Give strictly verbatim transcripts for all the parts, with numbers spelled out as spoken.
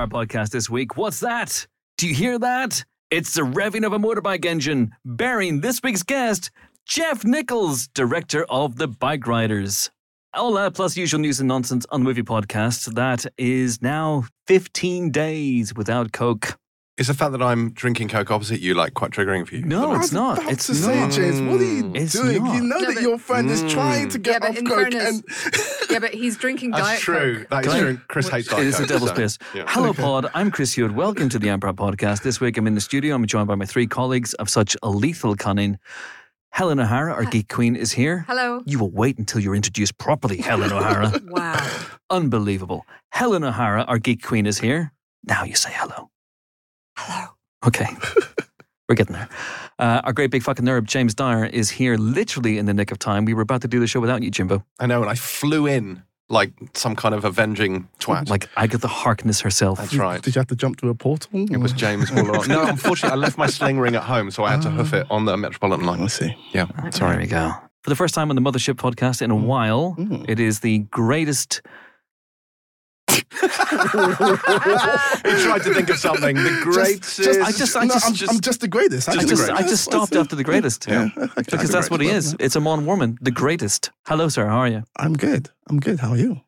Empire podcast this week. What's that? Do you hear that? It's the revving of a motorbike engine, bearing this week's guest, Jeff Nichols, director of The Bike Riders. All that plus usual news and nonsense on the movie podcast that is now fifteen days without Coke. Is the fact that I'm drinking Coke opposite you like quite triggering for you? No, it's not. About It's to say, not. James, what are you It's doing? not. You know Yeah, that but- your friend is trying to get Yeah, but off in Coke, fairness- and Yeah, but he's drinking That's Diet true. Coke. That is Can I- true. Chris hates It Diet is a Coke, devil's so, piss. yeah. Hello, Okay. Pod. I'm Chris Hewitt. Welcome to the Empire Podcast. This week I'm in the studio. I'm joined by my three colleagues of such a lethal cunning. Helen O'Hara, our geek queen, is here. Hello. You will wait until you're introduced properly, Helen O'Hara. Wow. Unbelievable. Helen O'Hara, our geek queen, is here. Now you say hello. Hello. Okay. We're getting there. Uh, our great big fucking nerd, James Dyer, is here literally in the nick of time. We were about to do the show without you, Jimbo. I know, and I flew in like some kind of avenging twat. Like Agatha Harkness herself. That's right. did you have to jump to a portal? It was James all along. No, unfortunately, I left my sling ring at home, so I had to hoof it on the Metropolitan line. I see. Yeah, There sorry. we go. For the first time on the Mothership podcast in a while, Mm. it is the greatest... He tried to think of something. The greatest. Just, I just- I no, just- I'm, just- I'm just the greatest. I Just the just, I greatest. just stopped after the greatest. Yeah. Okay, Because the that's what he greatest, is. well, It's a Mon Woman, the greatest. Hello, sir. How are you? I'm good. I'm good. How are you?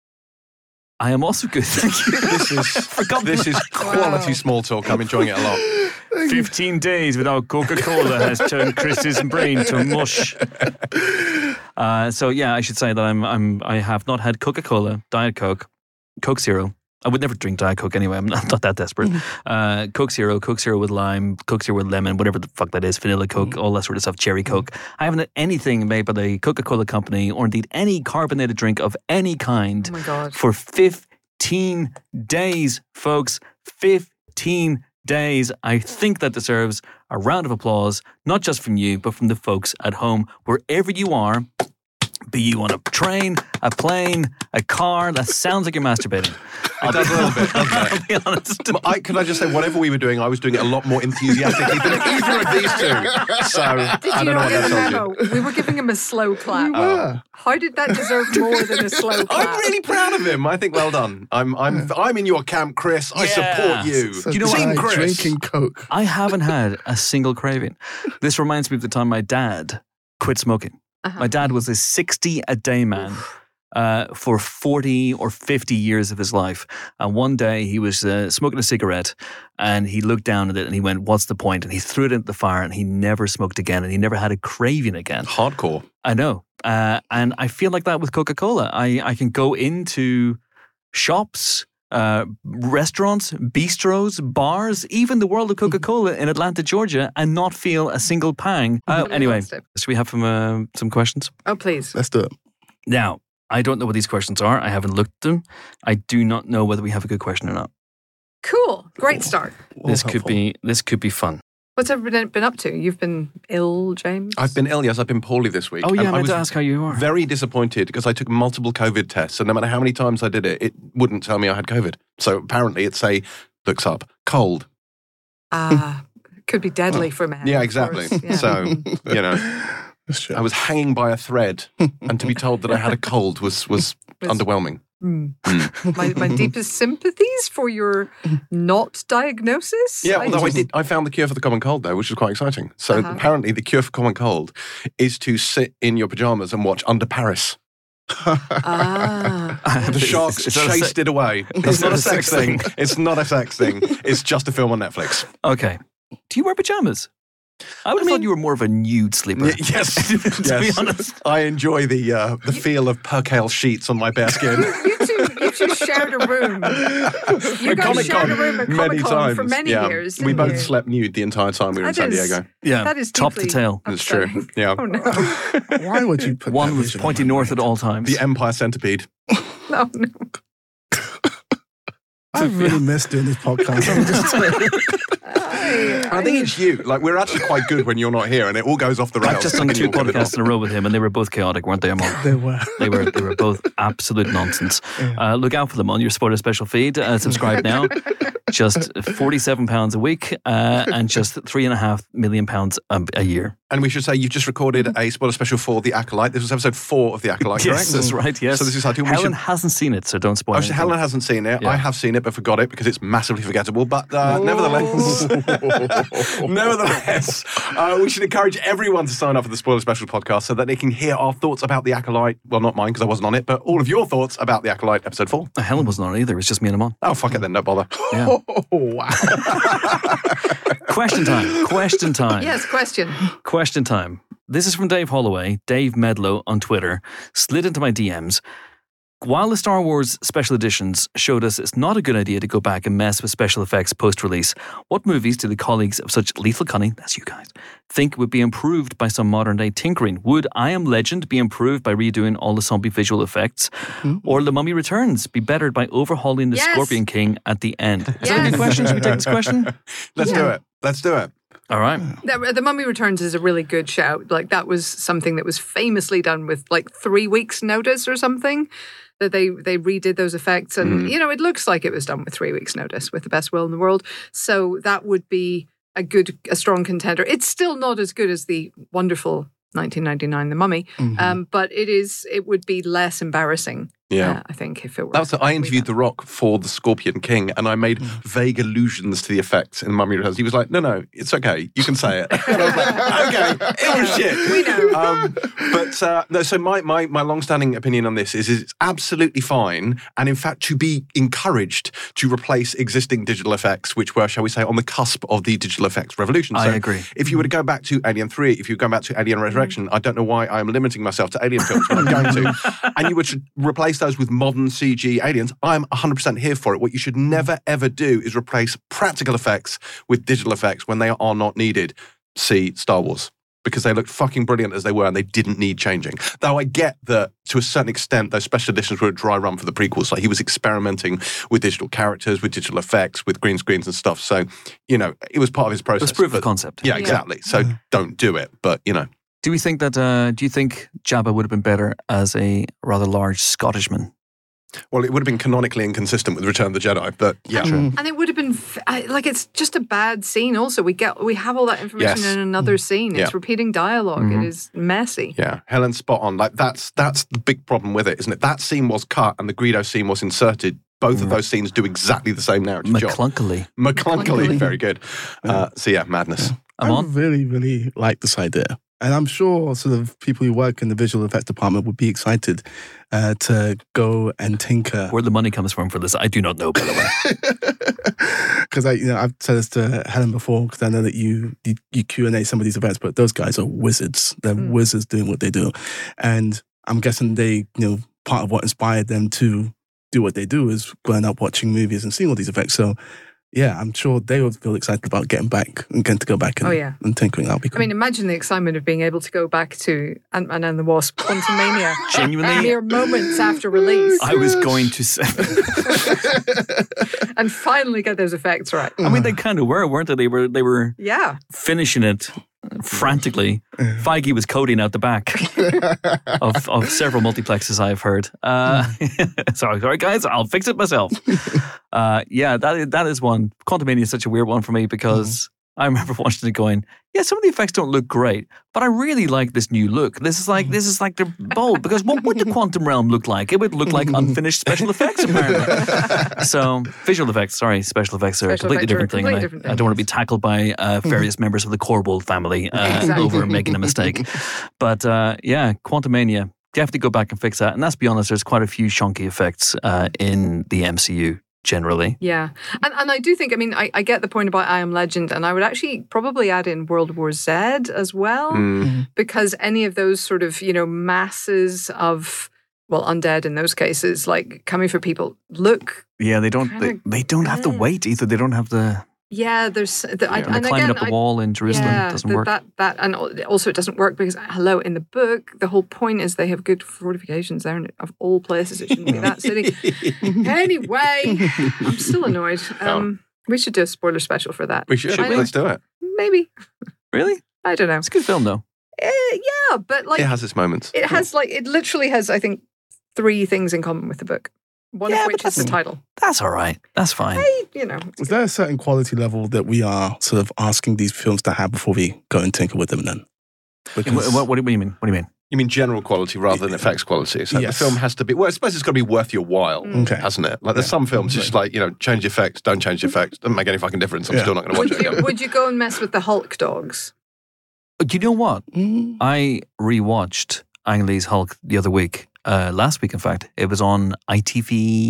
I am also good. Thank you. This is Forgotten this is quality Wow. small talk. I'm enjoying it a lot. fifteen days without Coca-Cola has turned Chris's brain to mush. Uh, so yeah, I should say that I'm I'm I have not had Coca-Cola, Diet Coke, Coke Zero. I would never drink Diet Coke anyway. I'm not, not that desperate. Uh, Coke Zero, Coke Zero with lime, Coke Zero with lemon, whatever the fuck that is, vanilla Coke, all that sort of stuff, cherry Coke. I haven't had anything made by the Coca-Cola company or indeed any carbonated drink of any kind Oh my God. for fifteen days, folks. fifteen days. I think that deserves a round of applause, not just from you, but from the folks at home, wherever you are. Be you on a train, a plane, a car. That sounds like you're masturbating. It does a little bit, doesn't it? I'll be honest. I, can I just say, whatever we were doing, I was doing it a lot more enthusiastically than either of these two. So, Did I you don't know not what get that the tells memo? you. We were giving him a slow clap. Yeah. How did that deserve more than a slow clap? I'm really proud of him. I think well done. I'm I'm I'm in your camp, Chris. I Yeah. support you. So you know what? Team Di Chris. drinking Coke. I haven't had a single craving. This reminds me of the time my dad quit smoking. Uh-huh. My dad was a sixty a day man uh, for forty or fifty years of his life. And one day he was uh, smoking a cigarette and he looked down at it and he went, "What's the point?" And he threw it into the fire and he never smoked again and he never had a craving again. Hardcore. I know. Uh, and I feel like that with Coca-Cola. I, I can go into shops, uh, restaurants, bistros, bars, even the world of Coca-Cola in Atlanta, Georgia, and not feel a single pang. Uh, anyway, Fantastic. should we have some, uh, some questions? Oh, please. Let's do it. Now, I don't know what these questions are. I haven't looked at them. I do not know whether we have a good question or not. Cool. Great start. All This could helpful. be this could be fun. What's everyone been up to? You've been ill, James? I've been ill, yes, I've been poorly this week. Oh yeah, And I meant was to ask how you are. very disappointed because I took multiple COVID tests, and no matter how many times I did it, it wouldn't tell me I had COVID. So apparently it's a, looks up, cold. Ah, could be deadly for men. Yeah, of exactly. course. Yeah. So, you know, That's true. I was hanging by a thread, and to be told that I had a cold was, was Was- underwhelming. Hmm. my, my deepest sympathies for your not diagnosis. Yeah, I although I just- did, I found the cure for the common cold though, which is quite exciting. So Uh-huh. apparently, the cure for common cold is to sit in your pajamas and watch Under Paris. Ah. The sharks Is that a chased se- it away. It's not a sex thing. It's not a sex thing. It's just a film on Netflix. Okay. Do you wear pajamas? I would have thought you were more of a nude sleeper. Y- yes, to yes. be honest. I enjoy the uh, the feel of percale sheets on my bare skin. You two, you two shared a room. You At guys shared a room at many Comic-Con times. for many yeah. years. We didn't both you? slept nude the entire time we were in That San is- Diego. Yeah, That is top to deeply tail. It's true. upsetting. Yeah. Oh no. Why would you put One that was vision in pointing my north mind? at all times. The Empire Centipede. No, no. I really miss doing this podcast. I'm just- I think it's you. Like, we're actually quite good when you're not here, and it all goes off the rails. I've just done and two you'll get it podcasts in a row with him, and they were both chaotic, weren't they, Amon? they were. They were they were both absolute nonsense. Uh, look out for them on your supporter special feed. Uh, subscribe now. just forty-seven pounds a week uh, and just three and a half million pounds a, a year. And we should say you've just recorded a spoiler special for The Acolyte. This was episode four of The Acolyte, correct? Yes, that's right, yes. So this is how to... we Helen should- hasn't seen it, so don't spoil Oh, anything. Helen hasn't seen it. Yeah. I have seen it, but forgot it because it's massively forgettable. But uh, nevertheless, nevertheless, uh, we should encourage everyone to sign up for the Spoiler Special podcast so that they can hear our thoughts about The Acolyte. Well, not mine because I wasn't on it, but all of your thoughts about The Acolyte episode four. Helen wasn't on it either, it's just me and him on. Oh, fuck it then, don't bother. Yeah. Oh, wow. Question time, question time. Yes, question. Question time. This is from Dave Holloway, Dave Medlow on Twitter, slid into my D Ms. While the Star Wars special editions showed us it's not a good idea to go back and mess with special effects post-release, what movies do the colleagues of such lethal cunning, that's you guys, think would be improved by some modern-day tinkering? Would I Am Legend be improved by redoing all the zombie visual effects? Mm-hmm. Or The Mummy Returns be bettered by overhauling the Yes. Scorpion King at the end? Is Yes. that a good question? Should we take this question? Let's do Yeah. it. Let's do it. All right. The, the Mummy Returns is a really good shout. Like that was something that was famously done with like three weeks' notice or something. That they they redid those effects, and Mm. you know it looks like it was done with three weeks' notice, with the best will in the world. So that would be a good, a strong contender. It's still not as good as the wonderful nineteen ninety-nine The Mummy, Mhm. um, but it is. It would be less embarrassing. Yeah. uh, I think if it were. That was, I interviewed The Rock for The Scorpion King, and I made vague allusions to the effects in Mummy Returns. He was like, no, no, it's okay. You can say it. And I was like, okay, it was shit. We know. Um, but uh, no, so my, my, my long-standing opinion on this is, is it's absolutely fine, and in fact to be encouraged to replace existing digital effects, which were, shall we say, on the cusp of the digital effects revolution. I So agree. if you were to go back to Alien three, if you go back to Alien Resurrection, I don't know why I'm limiting myself to Alien films, but I'm going to, and you were to replace those with modern C G aliens, I'm one hundred percent here for it. What you should never, ever do is replace practical effects with digital effects when they are not needed. See Star Wars. Because they looked fucking brilliant as they were and they didn't need changing. Though I get that to a certain extent, those special editions were a dry run for the prequels. Like he was experimenting with digital characters, with digital effects, with green screens and stuff. So, you know, it was part of his process. It's proof but- of concept. Yeah, Yeah. exactly. So don't do it. But, you know. Do we think that, uh, do you think Jabba would have been better as a rather large Scottishman? Well, it would have been canonically inconsistent with Return of the Jedi, but yeah. Sure. And it would have been f- I- like it's just a bad scene. Also, we get we have all that information Yes. in another scene. It's Yeah. repeating dialog Mhm. It is messy. Yeah, Helen's spot on. Like that's that's the big problem with it, isn't it? That scene was cut and the Greedo scene was inserted. Both of those scenes do exactly the same narrative job. McClunkily. McClunkily, McClunkily. very good. Uh, so yeah, madness. I'm I on. really, really like this idea. And I'm sure sort of people who work in the visual effects department would be excited uh, to go and tinker. Where the money comes from for this, I do not know, by the way. Because I, you know, I've said this to Helen before. Because I know that you, you you Q and A some of these events, but those guys are wizards. They're Mm. wizards doing what they do, and I'm guessing they, you know, part of what inspired them to do what they do is growing up watching movies and seeing all these effects. So, yeah, I'm sure they would feel excited about getting back and getting to go back and, Oh, yeah. and tinkering. That'll be I cool. mean, imagine the excitement of being able to go back to Ant-Man and the Wasp, Quantumania, Genuinely, mere moments after release, I was going to say. and finally get those effects right. I mean, they kind of were, weren't they? They were, they were Yeah. finishing it frantically. Feige was coding out the back of, of several multiplexes I've heard. Uh, sorry, sorry, guys, I'll fix it myself. Uh, yeah, that that is one. Quantumania is such a weird one for me because I remember watching it going, yeah, some of the effects don't look great, but I really like this new look. This is like this is like they're bold because what would the quantum realm look like? It would look like unfinished special effects, apparently. So visual effects, sorry, special effects are a Special completely effects are a different thing. completely and I, different I thing. don't want to be tackled by uh, various members of the Corwell family uh, Exactly. over making a mistake. But uh, yeah, Quantumania, definitely go back and fix that. And let's be honest, there's quite a few shonky effects uh, in the M C U generally. Yeah. And and I do think, I mean, I, I get the point about I Am Legend, and I would actually probably add in World War Z as well, Mm. because any of those sort of, you know, masses of, well, undead in those cases, like coming for people, look, Yeah, they don't. They, Kinda- they don't have the yeah. weight either. They don't have the. yeah, there's, the, I, Yeah. And and they're climbing again, up the I- wall in Jerusalem. yeah, It doesn't that, work. That, that, and also it doesn't work because, hello, in the book, the whole point is they have good fortifications there, and of all places, it shouldn't be that city. Anyway, I'm still annoyed. Um, we should do a spoiler special for that. We should. Should we? Let's do it. Maybe. Really? I don't know. It's a good film, though. Eh, yeah, but like It has its moments. it has like it literally has, I think, three things in common with the book. One Yeah, of but which is the that's- title. That's all right. That's fine. Hey, you know. Is there a certain quality level that we are sort of asking these films to have before we go and tinker with them then? What, what, what do you mean? What do you mean? You mean general quality rather than effects quality? So Yes. the film has to be, well, I suppose it's got to be worth your while, Mm. Okay. hasn't it? Like there's Yeah. some films, it's just like, you know, change the effects, don't change the effects, doesn't make any fucking difference. I'm Yeah. still not going to watch Would it you, again. would you go and mess with the Hulk dogs? You know what? Mm. I rewatched Ang Lee's Hulk the other week. Uh, last week, in fact, it was on I T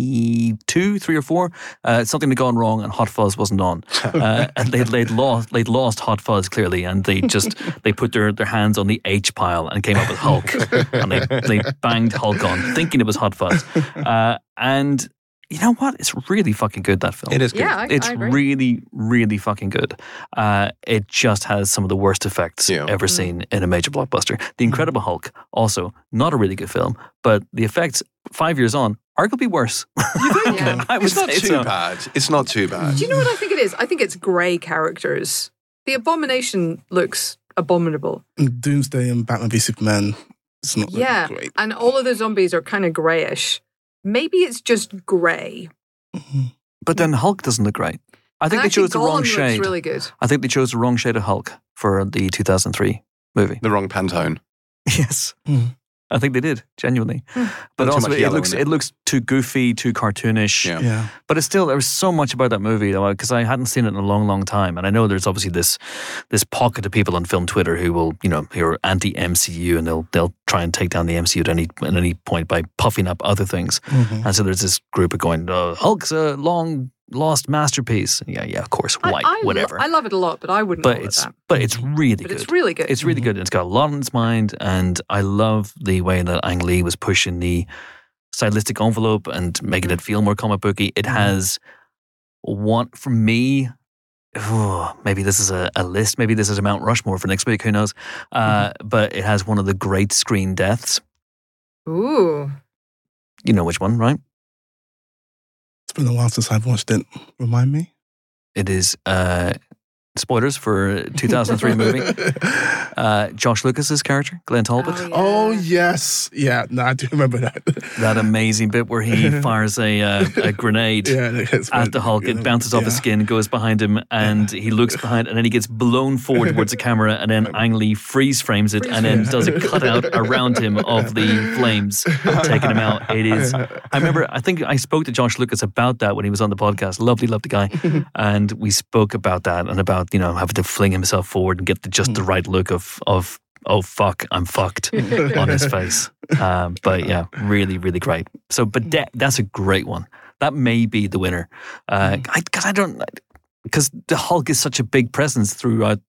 V two, three or four. Uh, something had gone wrong, and Hot Fuzz wasn't on. Uh, and they'd, they'd lost, they'd lost Hot Fuzz clearly, and they just they put their, their hands on the H pile and came up with Hulk, and they they banged Hulk on, thinking it was Hot Fuzz. Uh, and you know what? It's really fucking good, that film. It is good. Yeah, I, It's I agree. really, really fucking good. Uh, it just has some of the worst effects Yeah. ever Mm. seen in a major blockbuster. The Incredible Hulk, also not a really good film, but the effects five years on, arguably worse. Yeah. I would It's not say too so. bad. It's not too bad. Do you know what I think it is? I think it's grey characters. The Abomination looks abominable. Doomsday and Batman v Superman. It's not really Yeah. great. And all of the zombies are kind of greyish. Maybe it's just grey. Mhm. But then Hulk doesn't look great. I think And they actually, chose the wrong Gollum shade. looks really good. I think they chose the wrong shade of Hulk for the two thousand three movie. The wrong Pantone. Yes. Mm. I think they did, genuinely. But Too also, much it yellow looks in it. it. looks too goofy, too cartoonish. Yeah. Yeah. But it's still, there was so much about that movie because I hadn't seen it in a long, long time. And I know there's obviously this this pocket of people on film Twitter who will, you know, who are anti-M C U and they'll they'll try and take down the M C U at any at any point by puffing up other things. Mhm. And so there's this group of going, oh, Hulk's a long lost masterpiece. Yeah, yeah, of course, I- white, I, lo- whatever. I love it a lot, but I wouldn't but call it's it that. but it's really But good. it's really good. It's really good. It's got a lot on its mind, and I love the way that Ang Lee was pushing the stylistic envelope and making it feel more comic booky. It has one for me. Oh, maybe this is a, a list. Maybe this is a Mount Rushmore for next week. Who knows? Uh, But it has one of the great screen deaths. Ooh. You know which one, right? It's been a while since I've watched it. Remind me? It is uh, spoilers for two thousand three movie. Uh, Josh Lucas's character, Glenn Talbot. Oh, yeah. Oh, yes. Yeah, no, I do remember that. That amazing bit where he fires a uh, a grenade. Yeah, it's At the Hulk, it bounces off his skin, goes behind him, and he looks behind, and then he gets blown forward towards the camera, and then Ang Lee freeze frames it, and then does a cutout around him of the flames, taking him out. It is. I remember. I think I spoke to Josh Lucas about that when he was on the podcast. Lovely, lovely guy, and we spoke about that and about you know having to fling himself forward and get the, just the right look of of oh fuck, I'm fucked on his face. Um, but yeah, really, really great. So, but de- that's a great one. That may be the winner. Because uh, I, 'cause I don't, because the Hulk is such a big presence throughout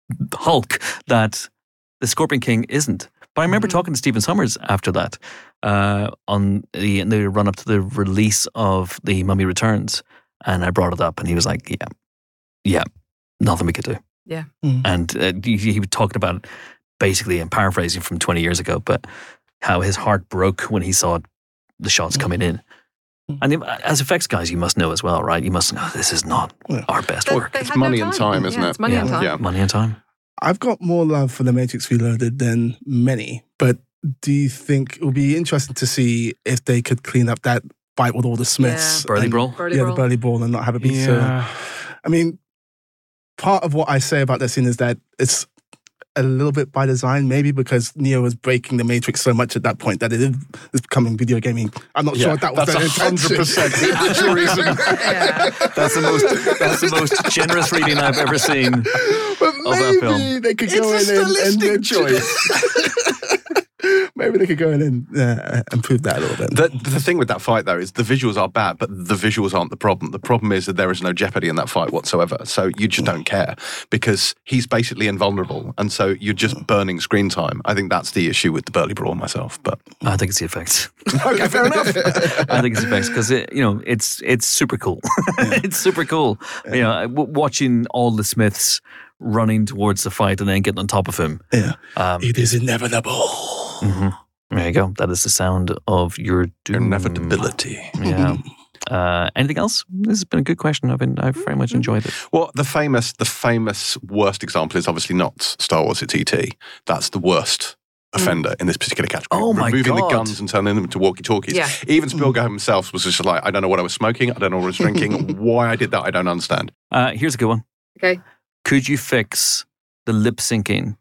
Hulk that the Scorpion King isn't. But I remember Mhm. talking to Stephen Summers after that uh, on the, the run up to the release of The Mummy Returns. And I brought it up, and he was like, yeah, yeah, nothing we could do. Yeah. Mm. And uh, he, he was talking about it basically, I'm paraphrasing from twenty years ago, but how his heart broke when he saw the shots coming in. And if- as effects guys, you must know as well, right? You must know this is not Yeah. our best They- work. they It's had no money and time, isn't Yeah, it? It's money and Yeah. time. Yeah. Money and time. I've got more love for The Matrix Reloaded than many, but do you think it would be interesting to see if they could clean up that fight with all the Smiths? Yeah. Burly and- Brawl. Birdie Yeah, Brawl. the Burly Brawl and not have it be so. I mean, part of what I say about that scene is that it's a little bit by design, maybe because Neo was breaking the Matrix so much at that point that it is it's becoming video gaming. I'm not sure if that was that's their one hundred intention. percent the actual reason. Yeah. That's the most. That's the most generous reading I've ever seen. But that film. maybe they could It's go a in and, and stylistic then- choice. maybe they could go in and uh, improve that a little bit. The, the thing with that fight, though, is the visuals are bad, but the visuals aren't the problem. The problem is that there is no jeopardy in that fight whatsoever. So you just don't care because he's basically invulnerable. And so you're just burning screen time. I think that's the issue with the Burly Brawl myself. But I think it's the effects. okay, fair enough. I think it's the effects because it, you know, it's it's super cool. It's super cool. You know, w- watching all the Smiths running towards the fight and then getting on top of him. yeah, Um, it is inevitable. mhm. There you go. That is the sound of your doom. Inevitability. Yeah. Uh, anything else? This has been a good question. I've been, I've very much enjoyed it. Well, the famous, the famous worst example is obviously not Star Wars. It's E T. That's the worst offender in this particular category. Oh my Removing God. the guns and turning them into walkie-talkies. Yeah. Even Spielberg himself was just like, I don't know what I was smoking. I don't know what I was drinking. Why I did that, I don't understand. Uh, here's a good one. Okay. Could you fix the lip syncing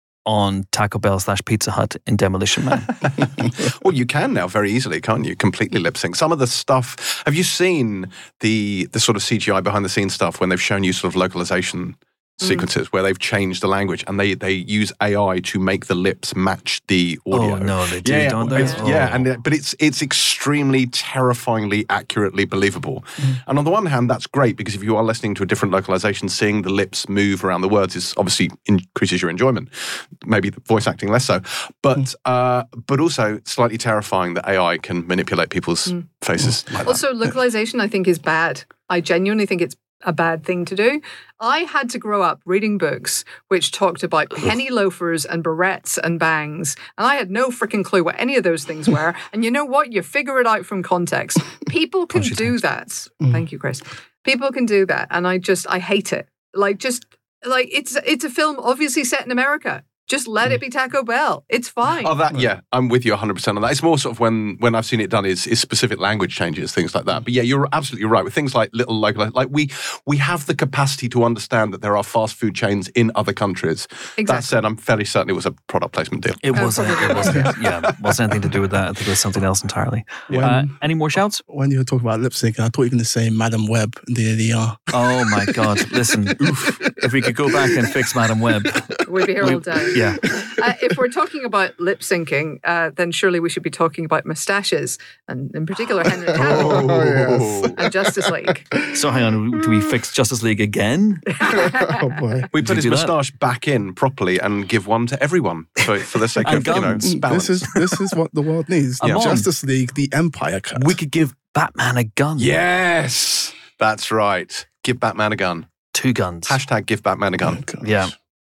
on Taco Bell slash Pizza Hut in Demolition Man? Well, you can now very easily, can't you? Completely lip sync. Some of the stuff. Have you seen the the sort of C G I behind the scenes stuff when they've shown you sort of localization sequences where they've changed the language and they they use A I to make the lips match the audio? Oh no, they do, Yeah, don't they? it's- yeah, Oh. and it- but it's it's extremely terrifyingly accurately believable. Mm. And on the one hand, that's great because if you are listening to a different localization, seeing the lips move around the words is obviously increases your enjoyment. Maybe the voice acting less so, but Mm. uh, but also slightly terrifying that A I can manipulate people's faces like that. Also, localization, I think, is bad. I genuinely think it's a bad thing to do. I had to grow up reading books which talked about penny loafers and barrettes and bangs, and I had no freaking clue what any of those things were. And you know what? You figure it out from context. People can Course you do do. that. Thank you, Chris. People can do that, and I just I hate it. Like just like it's it's a film obviously set in America. Just let it be Taco Bell. It's fine. Oh, that yeah, I'm with you one hundred percent on that. It's more sort of when when I've seen it done is is specific language changes, things like that. But yeah, you're absolutely right with things like little local. Like we we have the capacity to understand that there are fast food chains in other countries. That Exactly. said, I'm fairly certain it was a product placement deal. It Oh, wasn't. It probably. wasn't. Yeah, it wasn't anything to do with that. I think it was something else entirely. When, Uh, any more shouts? when you were talking about lip sync, I thought you were going to say Madam Web in the A D R. Oh my God! Listen, oof, if we could go back and fix Madam Web, We'd be here we- all day. yeah. Uh, if we're talking about lip syncing, uh, then surely we should be talking about moustaches, and in particular Henry Cavill Oh, and Justice League. So hang on, do we fix Justice League again? Oh boy. We Did put you his do that? moustache back in properly and give one to everyone for, for the sake And of you know guns. balance. This is this is what the world needs. I'm on. Justice League, the Empire cut. We could give Batman a gun. Yes, that's right. Give Batman a gun. Two guns. Hashtag give Batman a Oh, gun. gosh. Yeah.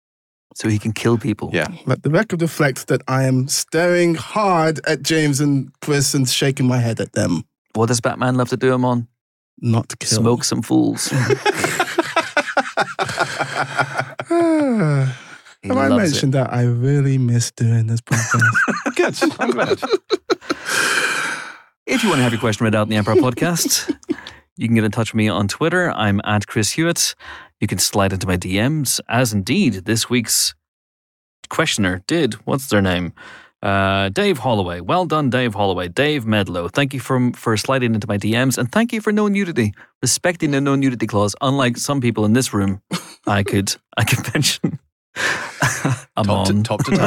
So he can kill people. Yeah. Let the record reflect that I am staring hard at James and Chris and shaking my head at them. What does Batman love to do him on? Not to kill. Smoke some fools. Ah, He have I loves it. mentioned that I really miss doing this podcast? Good. I'm glad. If you want to have your question read out in the Empire podcast, you can get in touch with me on Twitter. I'm at Chris Hewitt. You can slide into my D Ms, as indeed this week's questioner did. What's their name? Uh, Dave Holloway. Well done, Dave Holloway. Dave Medlow. Thank you for, for sliding into my D Ms, and thank you for no nudity, respecting the no nudity clause. Unlike some people in this room, I could I could mention. I'm Top to, on. top to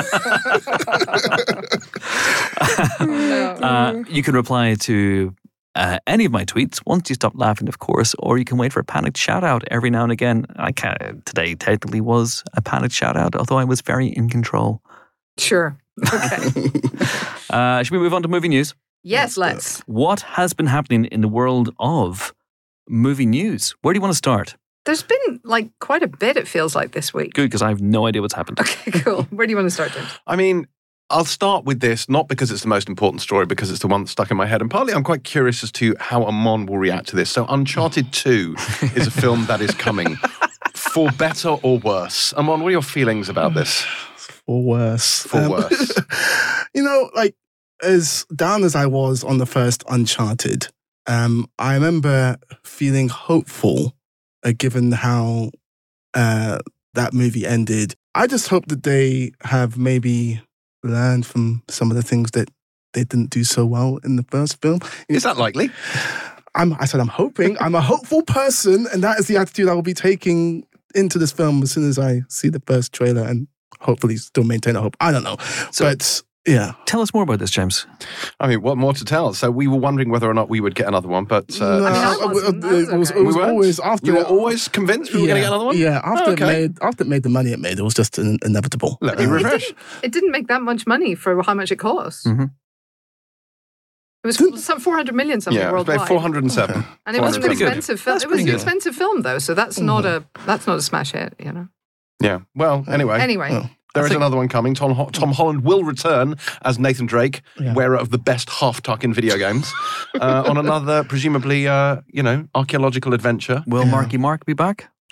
tail. Uh, you can reply to uh, any of my tweets once you stop laughing, of course, or you can wait for a panicked shout out every now and again. I can Today technically was a panicked shout out, although I was very in control. Sure. Okay. Uh, should we move on to movie news? Yes, let's. What has been happening in the world of movie news? Where do you want to start? There's been like quite a bit, it feels like, this week. Good, because I have no idea what's happened. Okay, cool. Where do you want to start, James? I mean, I'll start with this, not because it's the most important story, because it's the one that's stuck in my head. And partly I'm quite curious as to how Amon will react to this. So Uncharted two is a film that is coming, for better or worse. Amon, what are your feelings about this? For worse. For Um, worse. you know, like, as down as I was on the first Uncharted, um, I remember feeling hopeful uh, given how uh, that movie ended. I just hope that they have maybe learned from some of the things that they didn't do so well in the first film. Is that likely? I'm, I said I'm hoping. I'm a hopeful person, and that is the attitude I will be taking into this film as soon as I see the first trailer and hopefully still maintain a hope. I don't know. So- but yeah. Tell us more about this, James. I mean, what more to tell? So we were wondering whether or not we would get another one, but uh, No, I mean, I it was- wasn't. That was it was, okay. it was We weren't? always after you were always convinced we were going to get another one? Yeah, after Oh, okay. it made after it made the money it made, it was just in, inevitable. Let me Uh, refresh. It didn't make that much money for how much it cost. Mhm. It was some four hundred million something Yeah, it was worldwide. about four hundred seven. And it was That's an pretty good. expensive film. That's It was an pretty good. expensive film though, so that's not a that's not a smash hit, you know. Yeah. Well, anyway. Anyway, Oh. There I is think- another one coming. Tom, Ho- Tom Holland will return as Nathan Drake, Yeah. wearer of the best half-tuck in video games, uh, on another, presumably, uh, you know, archaeological adventure. Will Yeah. Marky Mark be back?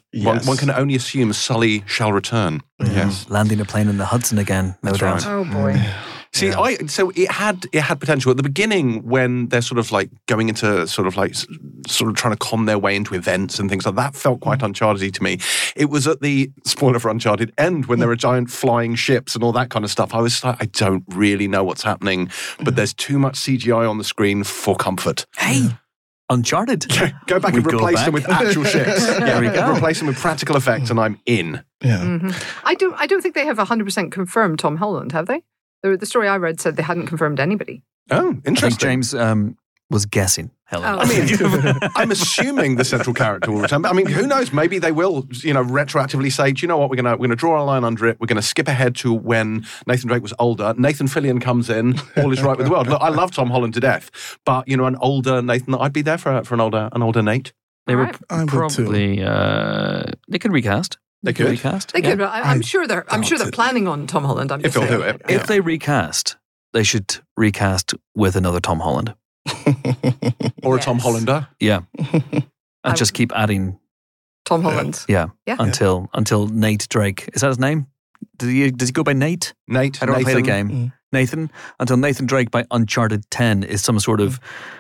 One, Yes. one can only assume Sully shall return. Yes. Landing a plane in the Hudson again, no That's doubt. right. Oh boy. See, Yeah. I so it had it had potential at the beginning when they're sort of like going into sort of like s- sort of trying to con their way into events and things like that. Felt quite Uncharted to me. It was at the spoiler for Uncharted end when there are giant flying ships and all that kind of stuff. I was like, I don't really know what's happening, but there's too much C G I on the screen for comfort. Hey, Uncharted. Go back We and go replace back. them with actual ships. There we go. Replace them with practical effects, and I'm in. Yeah. Mhm. I don't. I don't think they have one hundred percent confirmed Tom Holland, have they? The, the story I read said they hadn't confirmed anybody. Oh, I think interesting. James um, was guessing, Helen. Oh. I mean, I'm assuming the central character will return. But I mean, who knows? Maybe they will, you know, retroactively say, do you know what? We're gonna we're gonna draw a line under it. We're gonna skip ahead to when Nathan Drake was older. Nathan Fillion comes in. All is right with the world. Look, I love Tom Holland to death, but you know, an older Nathan, I'd be there for for an older an older Nate. They were Alright. I would too. probably, uh, they could recast. They could. recast. They yeah. could, but I, I'm I sure they're. I'm sure doubt they're it. planning on Tom Holland. I'm If just they'll saying. do it. If they recast, they should recast with another Tom Holland. Or a Tom Yes. Hollander. Yeah. And I- just keep adding, Tom Holland. yeah, Yeah. until until Nate Drake. Is that his name? Does he, does he go by Nate? Nate. I don't Nathan. play the game. Mm. Nathan, until Nathan Drake by Uncharted ten is some sort of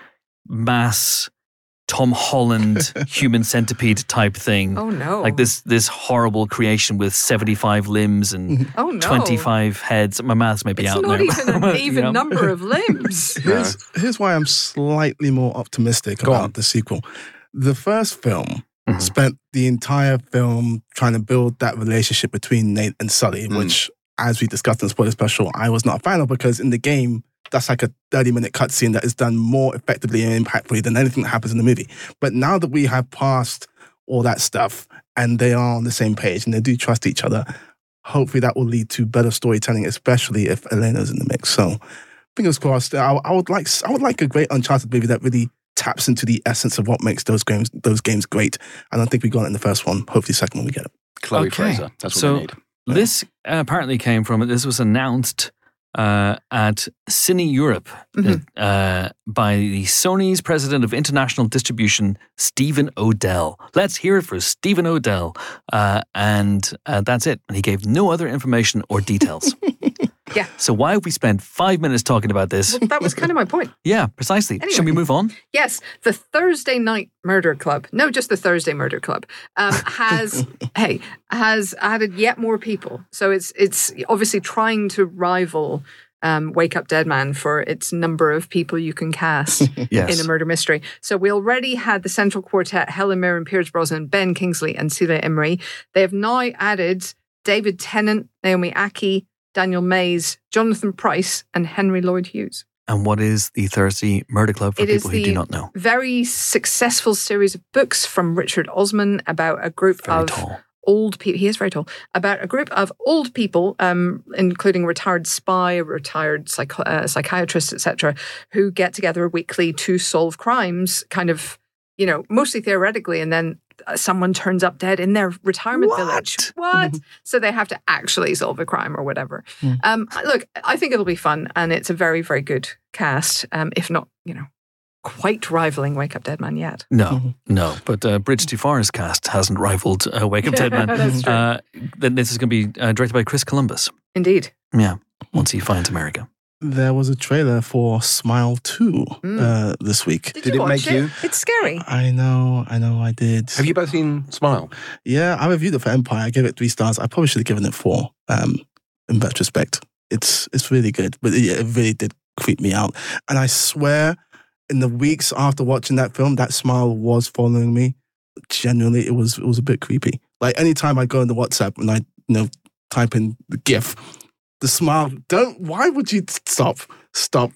mass Tom Holland human centipede type thing. Oh no! Like this this horrible creation with seventy-five limbs and Oh no! twenty-five heads. My maths may be It's out not there. even an even Yeah. number of limbs. Here's, here's why I'm slightly more optimistic Go about on. the sequel. The first film Mhm. spent the entire film trying to build that relationship between Nate and Sully, Mm. which, as we discussed in the spoiler special, I was not a fan of because in the game, that's like a thirty minute cutscene that is done more effectively and impactfully than anything that happens in the movie. But now that we have passed all that stuff and they are on the same page and they do trust each other, hopefully that will lead to better storytelling, especially if Elena's in the mix. So fingers crossed. I, I would like I would like a great Uncharted movie that really taps into the essence of what makes those games those games great. I don't think we got it in the first one. Hopefully, the second one we get it. Chloe Okay. Fraser. That's what So- they need. This uh, apparently came from, this was announced uh, at Cine Europe Mhm. uh, by the Sony's president of international distribution, Stephen Odell. Let's hear it for Stephen Odell. Uh, and uh, that's it. And he gave no other information or details. Yeah. So why have we spent five minutes talking about this? Well, that was kind of my point. Yeah, precisely. Anyway. Shall we move on? Yes, the Thursday Night Murder Club, no, just the Thursday Murder Club, um, has hey has added yet more people. So it's it's obviously trying to rival um, Wake Up Dead Man for its number of people you can cast Yes. in a murder mystery. So we already had the central quartet: Helen Mirren, Pierce Brosnan, Ben Kingsley, and Celia Imrie. They have now added David Tennant, Naomi Ackie, Daniel Mays, Jonathan Pryce, and Henry Lloyd Hughes. And what is the Thursday Murder Club for It is people who the do not know? Very successful series of books from Richard Osman about a group Very of tall. old people. He is very tall. About a group of old people, um, including a retired spy, a retired psych- uh, psychiatrist, et cetera, who get together weekly to solve crimes, kind of, you know, mostly theoretically, and then uh, someone turns up dead in their retirement What? village. What? So they have to actually solve a crime or whatever. Mm. Um, look, I think it'll be fun, and it's a very, very good cast, um, if not, you know, quite rivaling Wake Up Dead Man yet. No, Mhm. no. But uh, Bridge Too Far's cast hasn't rivaled uh, Wake Up Dead Man. That's true. Uh, then this is going to be uh, directed by Chris Columbus. Indeed. Yeah, once he finds America. There was a trailer for Smile two Mm. uh, this week. Did, Did you it watch make it? you- It's scary. I know, I know, I did. Have you both seen Smile? Yeah, I reviewed it for Empire. I gave it three stars. I probably should have given it four. Um, in retrospect, it's it's really good, but it, it really did creep me out. And I swear, in the weeks after watching that film, that smile was following me. Genuinely, it was it was a bit creepy. Like anytime I go into WhatsApp and I you know type in the GIF, the smile. Don't. Why would you stop? Stop.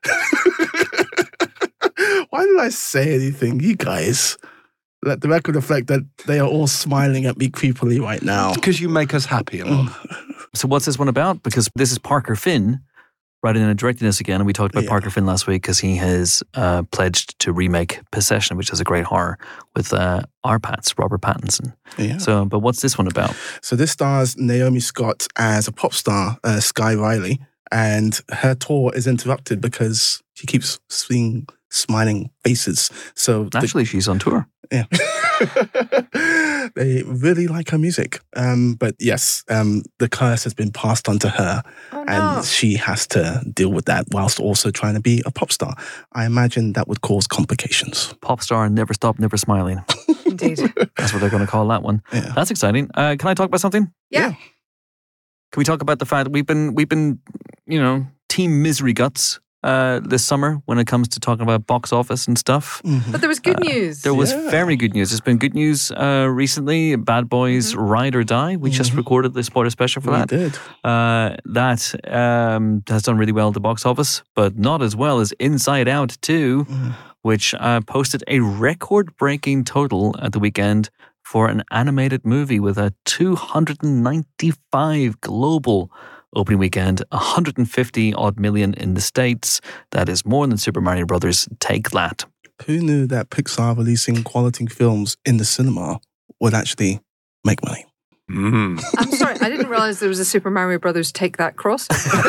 Why did I say anything, you guys? Let the record reflect that they are all smiling at me creepily right now. Because you make us happy a lot. So what's this one about? Because this is Parker Finn writing and directing this again. And we talked about Yeah. Parker Finn last week because he has uh, pledged to remake Possession, which is a great horror with uh, our Pats, Robert Pattinson. Yeah. So, but what's this one about? So this stars Naomi Scott as a pop star, uh, Sky Riley, and her tour is interrupted because she keeps seeing smiling faces. So the- Actually, she's on tour. yeah. They really like her music. Um, but yes, um, the curse has been passed on to her, Oh, no. and she has to deal with that whilst also trying to be a pop star. I imagine that would cause complications. Pop star, never stop, never smiling. Indeed. That's what they're going to call that one. Yeah. That's exciting. Uh, can I talk about something? Yeah. Can we talk about the fact that we've been we've been you know team misery guts uh, this summer when it comes to talking about box office and stuff. Mhm. But there was good news. There was Yeah. very good news. There's been good news uh, recently. Bad Boys Mhm. Ride or Die. We just Mhm. recorded the spoiler special for We that. did. Uh, that um, has done really well at the box office, but not as well as Inside Out two, Mm. which uh, posted a record-breaking total at the weekend for an animated movie with a two hundred ninety-five global opening weekend, one hundred fifty odd million in the States. That is more than Super Mario Brothers. Take that. Who knew that Pixar releasing quality films in the cinema would actually make money? Mm. I'm sorry, I didn't realize there was a Super Mario Brothers Take That cross.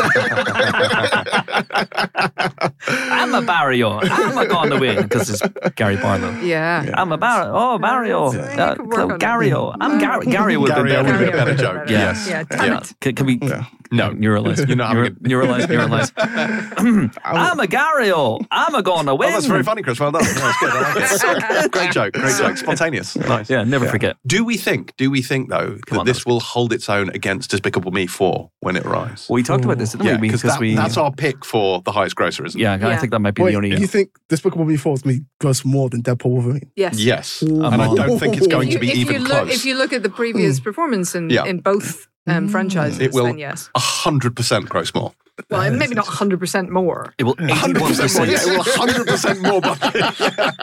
I'm a Mario. I'm a gonna win because it's Gary Barlow. Yeah. Yeah. I'm a Bar. Oh, Mario. Yeah. Uh, You could work on it. Gario. I'm Gar- Gary would have Gary, been that would better. have been a better Gary joke. would have been Yes. better. Yeah, damn Yeah. it. Can, can we Yeah. No. neuralize? You're not having it. Neuralize, neuralize. I'm a Gario. I'm a gonna win. Oh, that's very funny, Chris. Well done. Yeah, that's good. I like it. Great joke. Great joke. Spontaneous. Nice. Yeah, never forget. Do we think, do we think, though, Come that on, this Alex. will hold its own against Despicable Me four when it arrives? We talked about this, didn't Yeah, we? because that, we. that's our pick for the highest grosser, isn't yeah, it? I Yeah. think that might be Wait, the only. you think Despicable Me four is me gross more than Deadpool Wolverine? Yes. Yes. Ooh. And I don't think it's going If you, to be if even you look, close. If you look at the previous performance in, Yeah. in both um, Mm. franchises, It will- then yes. one hundred percent gross more. Well, maybe not one hundred percent more. It will one hundred eighty-one percent more. percent. Yeah, it will one hundred percent more budget.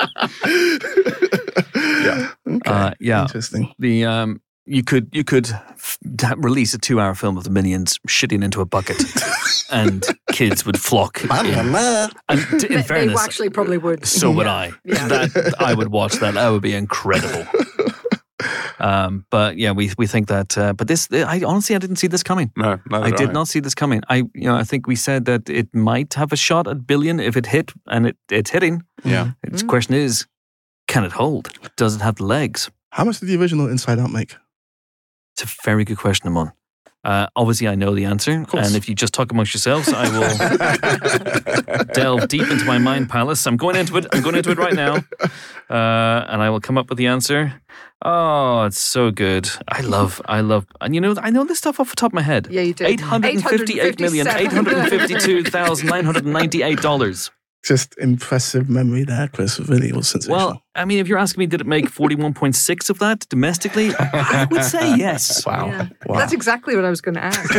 Yeah. Okay. Uh, yeah. Interesting. The um, you could you could f- ha- release a two-hour film of the Minions shitting into a bucket, and kids would flock. in. And t- in They, they fairness, actually probably would. so would Yeah. I. Yeah. That I would watch that. That would be incredible. Um, but yeah, we we think that. Uh, but this, I honestly, I didn't see this coming. No, neither I do did not see this coming. I, you know, I think we said that it might have a shot at billion if it hit, and it, it's hitting. Yeah. Its Mm. question is, can it hold? Does it have the legs? How much did the original Inside Out make? It's a very good question, Amon. Uh, obviously, I know the answer, course. and if you just talk amongst yourselves, I will delve deep into my mind palace. I'm going into it. I'm going into it right now, uh, and I will come up with the answer. Oh, it's so good. I love, I love, and you know, I know this stuff off the top of my head. Yeah, you do. Eight hundred fifty-eight million eight hundred fifty-two thousand nine hundred ninety-eight dollars. Just impressive memory there, Chris. Really was sensational. Well, I mean, if you're asking me, did it make forty-one point six of that domestically? I would say yes. Wow. Yeah. Wow. That's exactly what I was going to ask.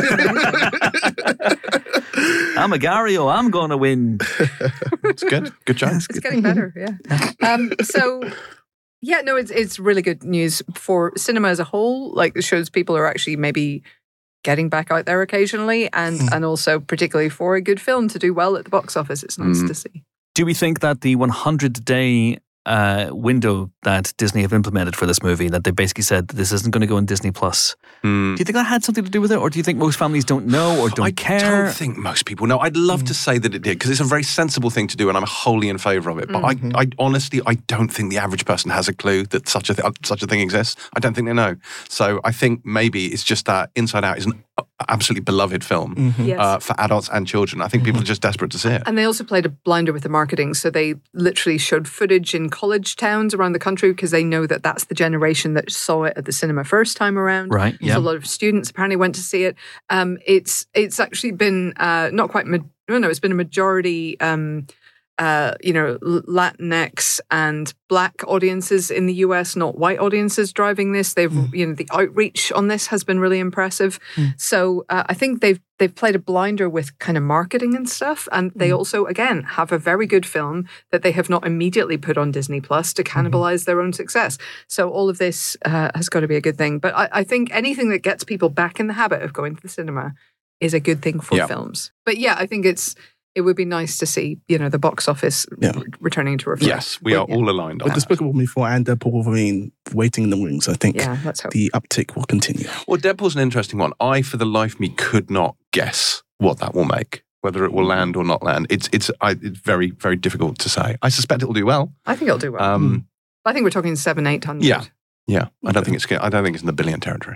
I'm a Gario. I'm going to win. It's good. Good job. It's getting better, yeah. Um, so, yeah, no, it's it's really good news for cinema as a whole. Like, it shows people are actually maybe getting back out there occasionally, and Mm. and also particularly for a good film to do well at the box office. It's nice Mm. to see. Do we think that the one hundred day uh, window that Disney have implemented for this movie, that they basically said that this isn't going to go on Disney Plus, Mm. do you think that had something to do with it, or do you think most families don't know or don't I care? don't think most people know. I'd love to say that it did because it's a very sensible thing to do, and I'm wholly in favour of it. But Mhm. I, I honestly, I don't think the average person has a clue that such a th- such a thing exists. I don't think they know. So I think maybe it's just that Inside Out is an absolutely beloved film Mhm. Yes. uh, for adults and children. I think people are just desperate to see it. And they also played a blinder with the marketing. So they literally showed footage in college towns around the country because they know that that's the generation that saw it at the cinema first time around. Right, So yeah. a lot of students apparently went to see it. Um, it's it's actually been uh, not quite, ma- no, no, it's been a majority, um, uh, you know, L- Latinx and Black audiences in the U S, not white audiences driving this. They've, Mm. you know, the outreach on this has been really impressive. So uh, I think they've they've played a blinder with kind of marketing and stuff, and they also again have a very good film that they have not immediately put on Disney Plus to cannibalize their own success. So all of this uh, has got to be a good thing. But I, I think anything that gets people back in the habit of going to the cinema is a good thing for Yeah. films. But yeah, I think it's it would be nice to see, you know, the box office Yeah. re- returning to reflect. Yes, we are Yeah. all aligned on With that. Despicable Me four and Deadpool Wolverine waiting in the wings, I think Yeah, let's hope. the uptick will continue. Well, Deadpool's an interesting one. I, for the life of me, could not guess what that will make, whether it will land or not land. It's it's I, it's very very difficult to say. I suspect it will do well. I think it'll do well. Um, I think we're talking seven, eight hundred. Yeah. Yeah, I don't Okay. think it's. I don't think it's in the billion territory.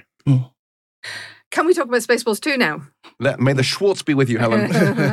Can we talk about Spaceballs two now? Let, may the Schwartz be with you, Helen.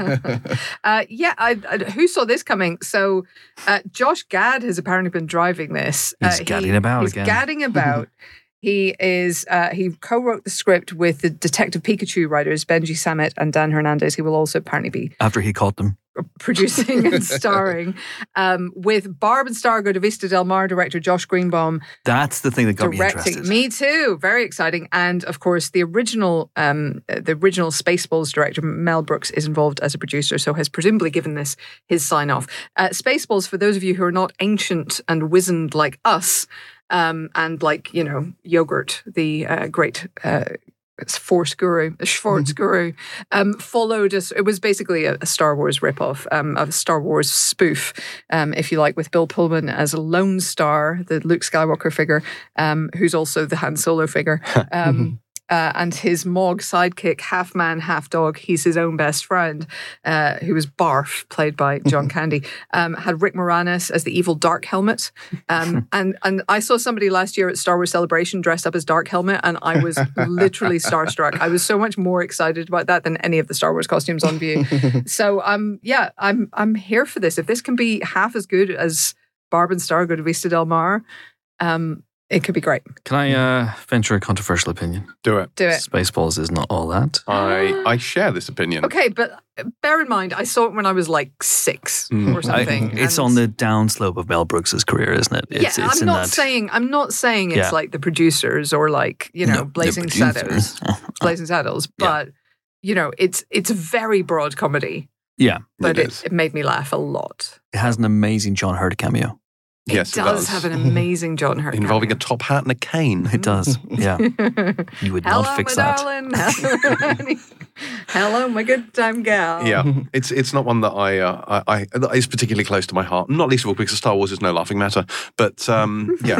uh, yeah, I, I, who saw this coming? So, uh, Josh Gad has apparently been driving this. He's uh, gadding about he's again. gadding about. He is. Uh, he co-wrote the script with the Detective Pikachu writers Benji Samit and Dan Hernandez. He will also apparently be After he caught them. producing and starring um, with Barb and Stargo de Vista Del Mar director Josh Greenbaum That's the thing that got me directing. interested. Me too. Very exciting. And of course, the original, um, the original Spaceballs director Mel Brooks is involved as a producer, so has presumably given this his sign off. Uh, Spaceballs, for those of you who are not ancient and wizened like us, um, and like you know Yogurt, the uh, great. Uh, Force Guru, Schwartz Guru, um, followed us. It was basically a, a Star Wars ripoff, um, a Star Wars spoof, um, if you like, with Bill Pullman as a Lone Star, the Luke Skywalker figure, um, who's also the Han Solo figure. Um, Uh, and his Mog sidekick, half man, half dog, he's his own best friend, uh, who was Barf, played by John Candy, um, had Rick Moranis as the evil Dark Helmet. Um, and, and I saw somebody last year at Star Wars Celebration dressed up as Dark Helmet, and I was literally starstruck. I was so much more excited about that than any of the Star Wars costumes on view. So, um, yeah, I'm I'm here for this. If this can be half as good as Barb and Stargo de Vista Del Mar, um, it could be great. Can I uh, venture a controversial opinion? Do it. Do it. Spaceballs is not all that. I I share this opinion. Okay, but bear in mind, I saw it when I was like six Mm. or something. I, it's and- on the downslope of Mel Brooks's career, isn't it? It's, yeah, it's I'm in not that, saying I'm not saying it's Yeah. like the producers or like you know No, the Blazing producers. Shadows, Blazing Shadows, Yeah. but you know it's it's a very broad comedy, Yeah, but It it, is. it made me laugh a lot. it has an amazing John Hurt cameo. Yes, it does have an amazing John Hurt involving a cameo. top hat and a cane. It does. Yeah, you would Hello, not fix my that. darling. Hello, my good time gal. Yeah, it's it's not one that I, uh, I I that is particularly close to my heart. Not least of all because Star Wars is no laughing matter. But um, yeah,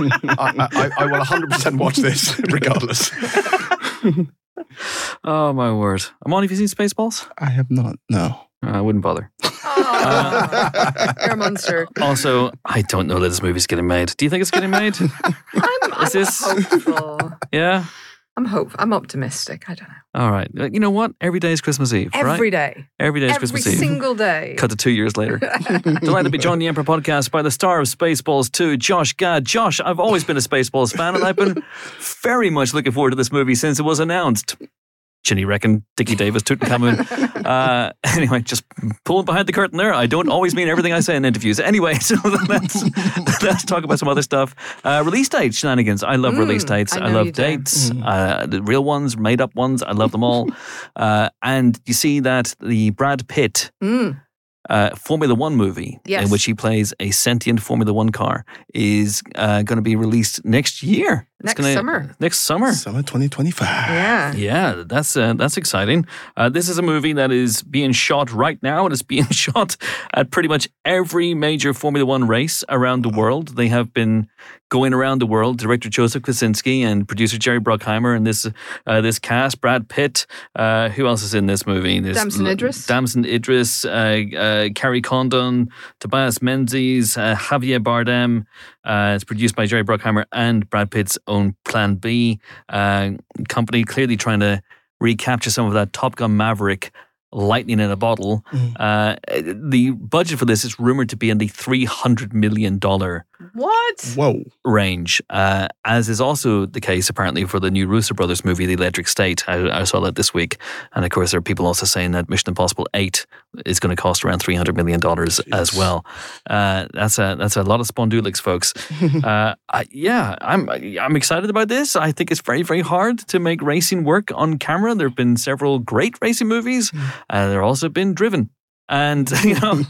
I, I, I will one hundred percent watch this regardless. Oh my word! Amon, have you seen Spaceballs? I have not. No. Uh, I wouldn't bother. Oh, you're a monster. Also, I don't know that this movie's getting made. Do you think it's getting made? I'm, I'm Is this- hopeful. Yeah. I'm hope. I'm optimistic. I don't know. All right. Uh, You know what? Every day is Christmas Eve, right? Every day, Every day is every Christmas Eve. single day. Cut to two years later. Delighted to be joined on the Emperor podcast by the star of Spaceballs two, Josh Gad. Josh, I've always been a Spaceballs fan, and I've been very much looking forward to this movie since it was announced. Ginny Reckon, Dickie Davis, Tutankhamun. Uh, anyway, just pulling behind the curtain there. I don't always mean everything I say in interviews. Anyway, so let's, let's talk about some other stuff. Uh, release date shenanigans. I love Mm, release dates. I I, know love you do. dates. Uh, the real ones, made up ones. I love them all. uh, and you see that the Brad Pitt Mm. uh, Formula One movie, Yes. in which he plays a sentient Formula One car, is uh, going to be released next year. It's Next gonna- summer. Next summer. Summer twenty twenty-five. Yeah. Yeah, that's uh, that's exciting. Uh, this is a movie that is being shot right now. It is being shot at pretty much every major Formula One race around the world. They have been going around the world. Director Joseph Kosinski and producer Jerry Bruckheimer and this uh, this cast. Brad Pitt. Uh, who else is in this movie? There's Damson l- Idris. Damson Idris. Uh, uh, Carrie Condon. Tobias Menzies. Uh, Javier Bardem. Uh, it's produced by Jerry Bruckheimer and Brad Pitt's own Plan B uh, company, clearly trying to recapture some of that Top Gun Maverick lightning in a bottle. Mm. Uh, the budget for this is rumored to be in the three hundred million dollars What? Whoa. range, uh, as is also the case apparently for the new Russo Brothers movie, The Electric State. I, I saw that this week. And of course, there are people also saying that Mission Impossible eight is going to cost around three hundred million dollars as well. Uh, that's a that's a lot of spondulix, folks. uh, I, yeah, I'm I'm excited about this. I think it's very, very hard to make racing work on camera. There have been several great racing movies. Uh, there have also been Driven. And, you know,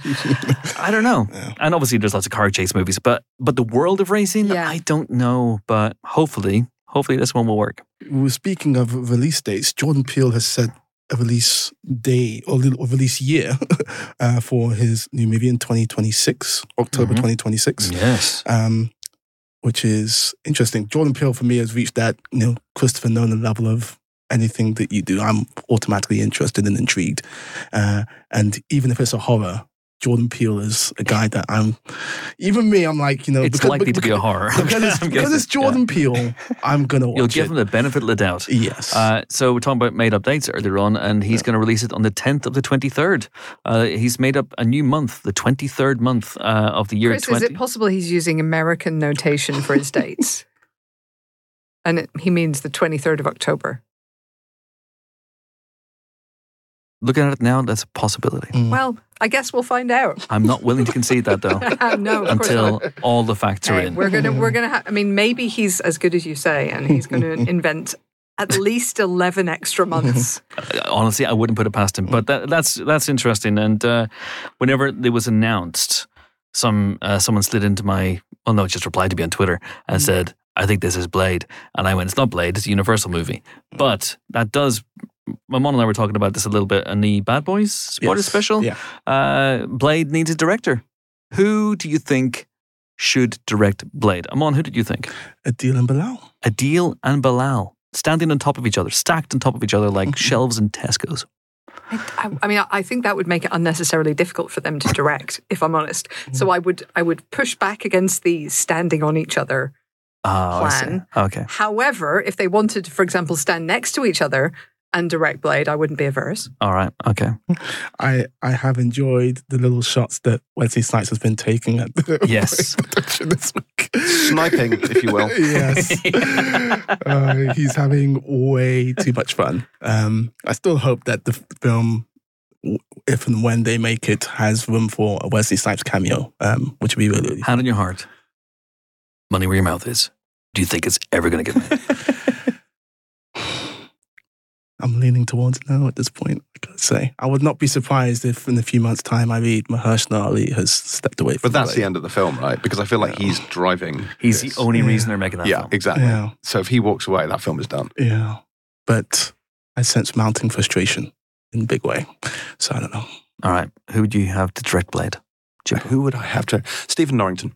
I don't know. Yeah. And obviously there's lots of car chase movies, but but the world of racing, Yeah. I don't know. But hopefully, hopefully this one will work. We were speaking of release dates. Jordan Peele has set a release day or little- or release year uh, for his new movie in twenty twenty-six, October Mhm. twenty twenty-six. Yes. Um, which is interesting. Jordan Peele for me has reached that you know Christopher Nolan level of anything that you do, I'm automatically interested and intrigued. Uh, and even if it's a horror, Jordan Peele is a guy that I'm, even me, I'm like, you know, It's because, likely to be a horror. Because it's, I'm because it's guessing. Jordan Peele, I'm going to watch You'll it. give him the benefit of the doubt. Yes. Uh, so we're talking about made up dates earlier on, and he's going to release it on the tenth of the twenty-third. Uh, he's made up a new month, the twenty-third month uh, of the year Chris, twenty. is it possible he's using American notation for his dates? And it, he means the twenty-third of October. Looking at it now, that's a possibility. Mm. Well, I guess we'll find out. I'm not willing to concede that though No, of course until not. all the facts are Hey, in. we're gonna, we're gonna. Ha- I mean, maybe he's as good as you say, and he's going to invent at least eleven extra months. Honestly, I wouldn't put it past him. But that, that's that's interesting. And uh, whenever it was announced, some uh, someone slid into my, well, no, just replied to me on Twitter and said, "I think this is Blade," and I went, "It's not Blade. It's a Universal movie." But that does. My mom and I were talking about this a little bit in the Bad Boys spoiler Yes. special. Yeah. Uh, Blade needs a director. Who do you think should direct Blade? Amon, who did you think? Adil and Bilal. Adil and Bilal, standing on top of each other, stacked on top of each other like shelves in Tesco's. I, I, I mean, I think that would make it unnecessarily difficult for them to direct, if I'm honest. So I would, I would push back against the standing on each other Oh, I see. plan. Okay. However, if they wanted to, for example, stand next to each other and direct Blade, I wouldn't be averse. All right. Okay. I, I have enjoyed the little shots that Wesley Snipes has been taking at the Yes. production this week. Sniping, if you will. Yes. uh, he's having way too much fun. Um, I still hope that the film, w- if and when they make it, has room for a Wesley Snipes cameo, um, which would be really, really Hand on your heart. Money where your mouth is. Do you think it's ever going to get made? I'm leaning towards no at this point, I gotta say. I would not be surprised if in a few months' time I read Mahershala Ali has stepped away from But that's Blade. the end of the film, right? Because I feel like he's driving. He's this. the only Yeah. reason they're making that Yeah, film. exactly. Yeah, So if he walks away, that film is done. yeah. But I sense mounting frustration in a big way. So I don't know. All right. Who would you have to direct Blade? Jim? Who would I have to? Stephen Norrington.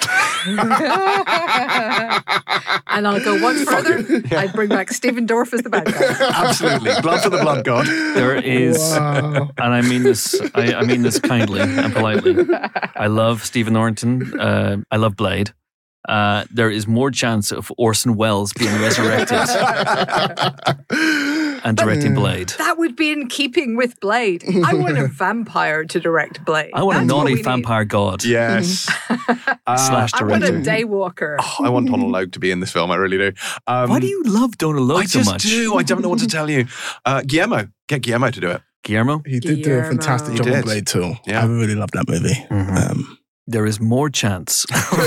And I'll go one further. I'd bring back Stephen Dorff as the bad guy. Absolutely. Blood for the blood god. There is, Wow. and I mean this, I, I mean this kindly and politely. I love Stephen Norrington. Uh, I love Blade. Uh, there is more chance of Orson Welles being resurrected and directing Blade. That would be in keeping with Blade. I want a vampire to direct Blade. I want a That's what naughty we need. vampire god Yes. Uh, slash I want a director. daywalker. oh, I want Donald Logue to be in this film. I really do. Um, Why do you love Donald Logue I so just much? do. I don't know what to tell you. Uh, Guillermo. Get Guillermo to do it. Guillermo? He did do a Guillermo. fantastic job He on did. Blade too. Yeah. I really love that movie. Mhm. Um, There is more chance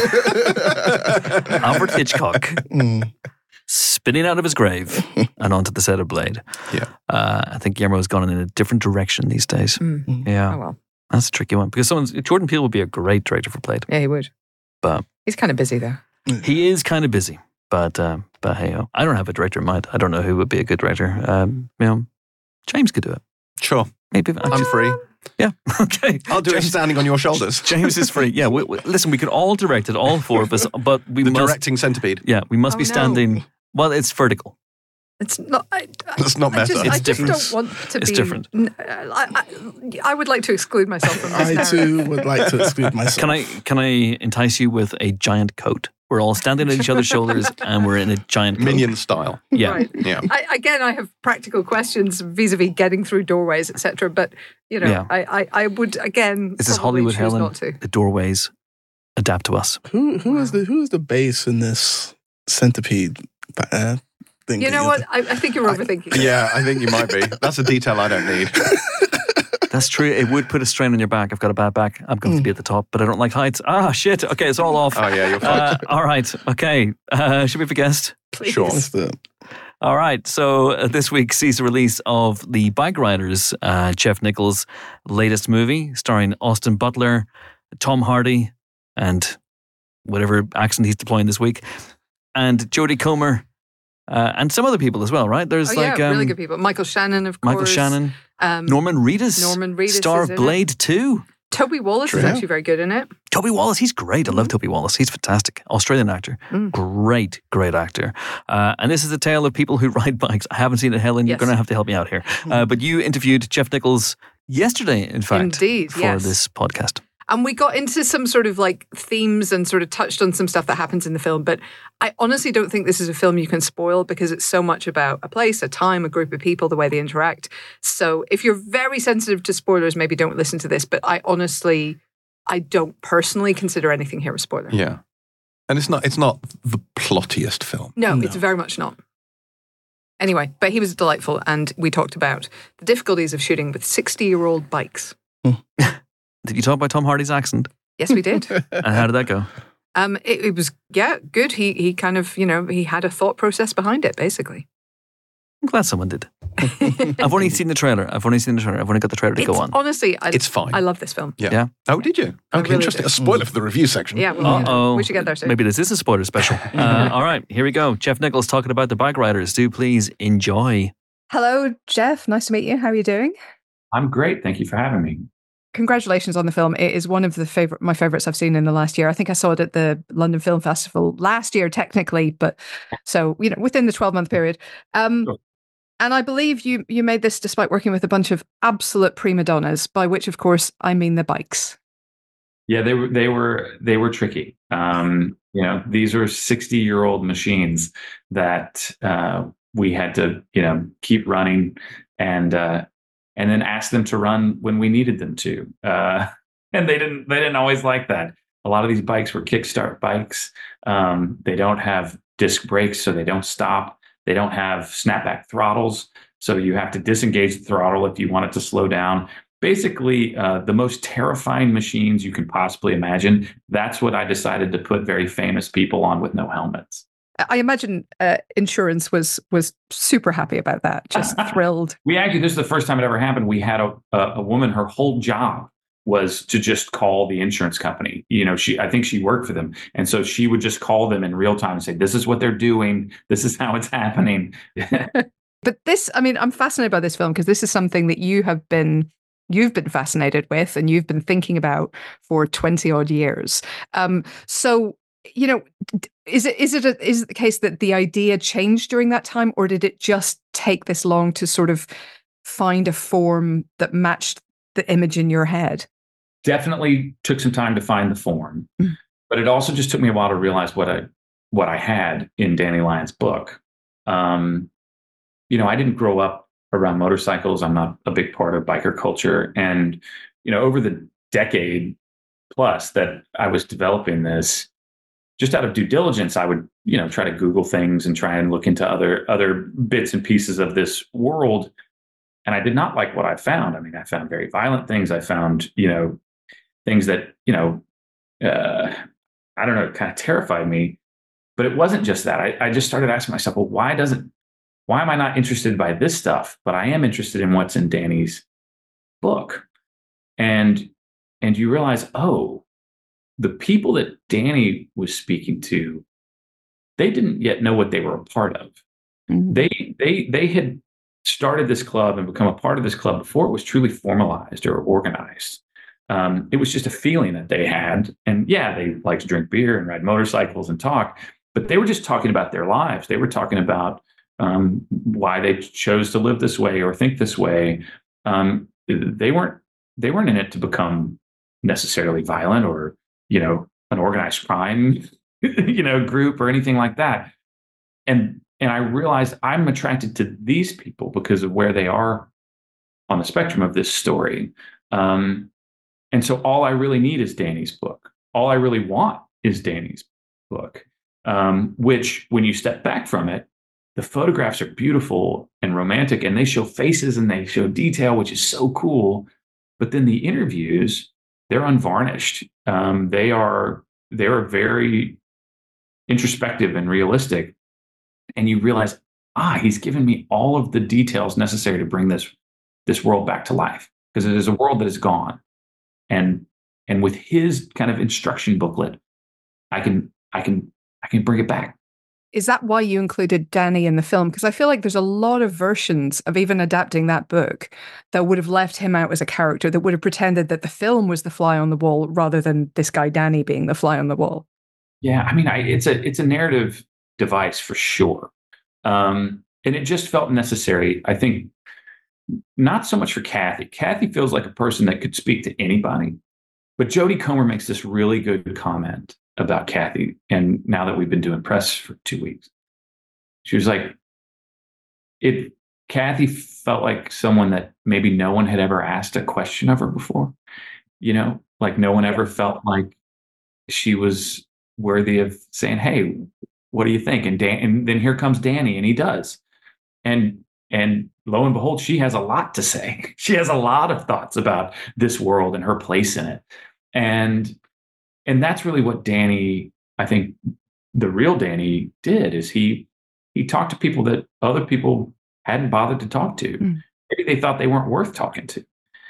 Alfred Hitchcock mm, spinning out of his grave and onto the set of Blade. Yeah. Uh, I think Guillermo has gone in a different direction these days. Mm. Yeah. Oh well. That's a tricky one because someone's Jordan Peele would be a great director for Blade. Yeah, he would. But He's kind of busy though. he is kind of busy. But uh, but hey, oh, I don't have a director in mind. I don't know who would be a good director. Um, you know, James could do it. Sure. Maybe I'm free. Yeah. Okay. I'll do it James, standing on your shoulders. James is free. Yeah. We, we, listen, we could all direct it, all four of us, but we The must. directing centipede. Yeah, we must Oh, be no. standing. Well, it's vertical. It's not. I, That's not I meta. just, It's I just different. don't want to It's be. different. n- I, I, I would like to exclude myself from this. I narrative. too would like to exclude myself. Can I can I entice you with a giant coat? We're all standing on each other's shoulders and we're in a giant coat. Minion style. Yeah. Right. Yeah. I, again, I have practical questions vis-a-vis getting through doorways, et cetera. But you know, Yeah. I, I, I would again. This is probably Hollywood, choose Helen. Not to. The doorways adapt to us. Who who is the who is the base in this centipede uh, thing? You that know you're- what? I, I think you're overthinking. it. Yeah, I think you might be. That's a detail I don't need. That's true. It would put a strain on your back. I've got a bad back. I'm going to be at the top, but I don't like heights. Ah, shit. Okay, it's all off. Oh, yeah, you're fine. Uh, all right. Okay. Uh, should we have a guest? Please. Sure. What's the- All right. So uh, this week sees the release of The Bike Riders, uh, Jeff Nichols' latest movie, starring Austin Butler, Tom Hardy, and whatever accent he's deploying this week, and Jodie Comer, uh, and some other people as well, right? There's Oh, like yeah, um, really good people. Michael Shannon, of course. Michael Shannon, Um, Norman Reedus, Norman Reedus star is of in it. Blade two. Toby Wallace is True. actually very good in it. Toby Wallace, he's great. I love Toby Wallace. He's fantastic. Australian actor. Mm. Great, great actor. Uh, and this is a tale of people who ride bikes. I haven't seen it, Helen. You're Yes. going to have to help me out here. Uh, but you interviewed Jeff Nichols yesterday, in fact, Indeed, for yes. this podcast. And we got into some sort of like themes and sort of touched on some stuff that happens in the film. But I honestly don't think this is a film you can spoil because it's so much about a place, a time, a group of people, the way they interact. So if you're very sensitive to spoilers, maybe don't listen to this. But I honestly, I don't personally consider anything here a spoiler. Yeah. And it's not it's not the plottiest film. No, No. it's very much not. Anyway, but he was delightful. And we talked about the difficulties of shooting with sixty-year-old bikes. Did you talk about Tom Hardy's accent? Yes, we did. And how did that go? Um, it, it was, yeah, good. He he kind of, you know, he had a thought process behind it, basically. I'm glad someone did. I've only seen the trailer. I've only seen the trailer. I've only got the trailer to It's, go on. honestly, I, It's fine. I love this film. Yeah. Yeah. Oh, did you? I Okay, really interesting. do. A spoiler for the review section. Yeah, well, Uh-oh. we should get there soon. Maybe this is a spoiler special. Uh, all right, here we go. Jeff Nichols talking about the bike riders. Do please enjoy. Hello, Jeff. Nice to meet you. How are you doing? I'm great. Thank you for having me. Congratulations on the film. It is one of the favorite, my favorites I've seen in the last year. I think I saw it at the London Film Festival last year, technically, but so, you know, within the twelve month period. Um, Sure. And I believe you you made this despite working with a bunch of absolute prima donnas, by which, of course, I mean the bikes. Yeah, they were they were they were tricky. Um, you know, these are sixty year old machines that uh, we had to, you know, keep running and uh, and then ask them to run when we needed them to. Uh, and they didn't they didn't always like that. A lot of these bikes were kickstart bikes. Um, they don't have disc brakes, so they don't stop. They don't have snapback throttles, so you have to disengage the throttle if you want it to slow down. Basically, uh, the most terrifying machines you can possibly imagine. That's what I decided to put very famous people on with no helmets. I imagine uh, insurance was was super happy about that, just thrilled. We actually, this is the first time it ever happened. We had a, a, a woman, her whole job was to just call the insurance company. You know, she, I think she worked for them. And so she would just call them in real time and say, this is what they're doing. This is how it's happening. But this, I mean, I'm fascinated by this film because this is something that you have been, you've been fascinated with and you've been thinking about for twenty odd years. Um, so, you know, is it, is it, a, is it the case that the idea changed during that time, or did it just take this long to sort of find a form that matched the image in your head? Definitely took some time to find the form, Mm. but it also just took me a while to realize what I what I had in Danny Lyon's book. Um, you know, I didn't grow up around motorcycles. I'm not a big part of biker culture, and you know, over the decade plus that I was developing this, just out of due diligence, I would you know try to Google things and try and look into other other bits and pieces of this world. And I did not like what I found. I mean, I found very violent things. I found, you know, things that, you know, uh, I don't know, kind of terrified me. But it wasn't just that. I, I just started asking myself, well, why doesn't, why am I not interested by this stuff? But I am interested in what's in Danny's book. And, and you realize, oh, the people that Danny was speaking to, they didn't yet know what they were a part of. Mm-hmm. They, they, they had started this club and become a part of this club before it was truly formalized or organized. Um, it was just a feeling that they had. And yeah, they liked to drink beer and ride motorcycles and talk, but they were just talking about their lives. They were talking about um, why they chose to live this way or think this way. Um, they weren't they weren't in it to become necessarily violent or, you know, an organized crime, you know, group or anything like that. And And I realized I'm attracted to these people because of where they are on the spectrum of this story. Um, and so all I really need is Danny's book. All I really want is Danny's book, um, which when you step back from it, the photographs are beautiful and romantic and they show faces and they show detail, which is so cool. But then the interviews, they're unvarnished. Um, they are, they're very introspective and realistic. And you realize, ah, he's given me all of the details necessary to bring this this world back to life, because it is a world that is gone. And and with his kind of instruction booklet, I can I can I can bring it back. Is that why you included Danny in the film? Because I feel like there's a lot of versions of even adapting that book that would have left him out as a character, that would have pretended that the film was the fly on the wall rather than this guy Danny being the fly on the wall. Yeah, I mean, I, it's a it's a narrative device for sure, um, and it just felt necessary. I think not so much for Kathy. Kathy feels like a person that could speak to anybody. But Jodie Comer makes this really good comment about Kathy. And now that we've been doing press for two weeks, she was like, it, Kathy felt like someone that maybe no one had ever asked a question of her before. You know, like no one ever felt like she was worthy of saying, hey, what do you think? And Dan, and then here comes Danny, and he does. And and lo and behold, she has a lot to say. She has a lot of thoughts about this world and her place in it. And and that's really what Danny, I think the real Danny did, is he he talked to people that other people hadn't bothered to talk to. Mm. Maybe they thought they weren't worth talking to.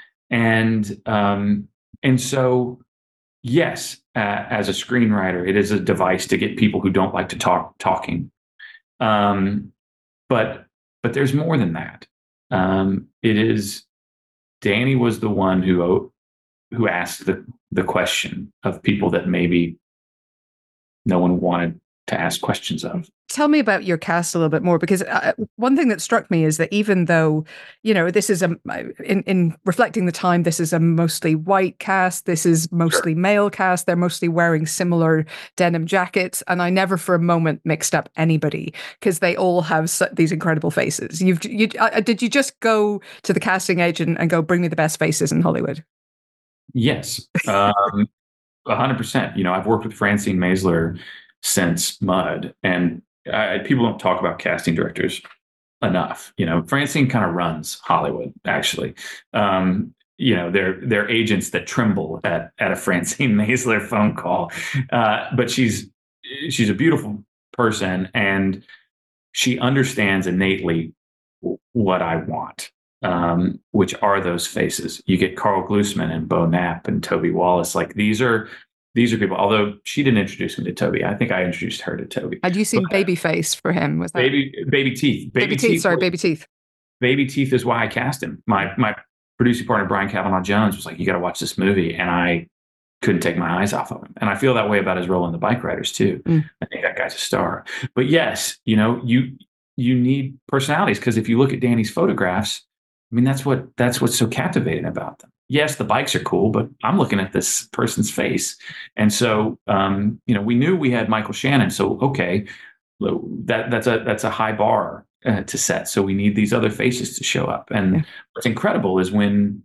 And um, and so, yes, uh, as a screenwriter, it is a device to get people who don't like to talk talking. Um, but but there's more than that. Um, it is Danny was the one who who asked the the question of people that maybe no one wanted to ask questions of. Tell me about your cast a little bit more, because uh, one thing that struck me is that even though, you know, this is a, in, in reflecting the time, this is a mostly white cast, this is mostly sure. male cast, they're mostly wearing similar denim jackets, and I never for a moment mixed up anybody, because they all have su- these incredible faces. You've, you, uh, did you just go to the casting agent and go, bring me the best faces in Hollywood? Yes, um, one hundred percent. You know, I've worked with Francine Maisler since Mud, and I, people don't talk about casting directors enough. You know, Francine kind of runs Hollywood, actually. Um, you know, they're they're agents that tremble at at a Francine Maisler phone call. Uh, but she's she's a beautiful person, and she understands innately what I want, um, which are those faces. You get Carl Glusman and Bo Knapp and Toby Wallace. Like these are. These are people, although she didn't introduce me to Toby. I think I introduced her to Toby. Had you seen but, Babyface for him? Was that Baby Baby Teeth? Baby, Baby Teeth, Teeth. Sorry, Baby Teeth. Baby Teeth is why I cast him. My my producing partner, Brian Kavanaugh Jones, was like, you got to watch this movie. And I couldn't take my eyes off of him. And I feel that way about his role in The Bike Riders, too. Mm. I think that guy's a star. But yes, you know, you you need personalities, because if you look at Danny's photographs, I mean, that's what that's what's so captivating about them. Yes, the bikes are cool, but I'm looking at this person's face. And so, um, you know, we knew we had Michael Shannon. So, okay, that that's a that's a high bar uh, to set. So we need these other faces to show up. And yeah. What's incredible is when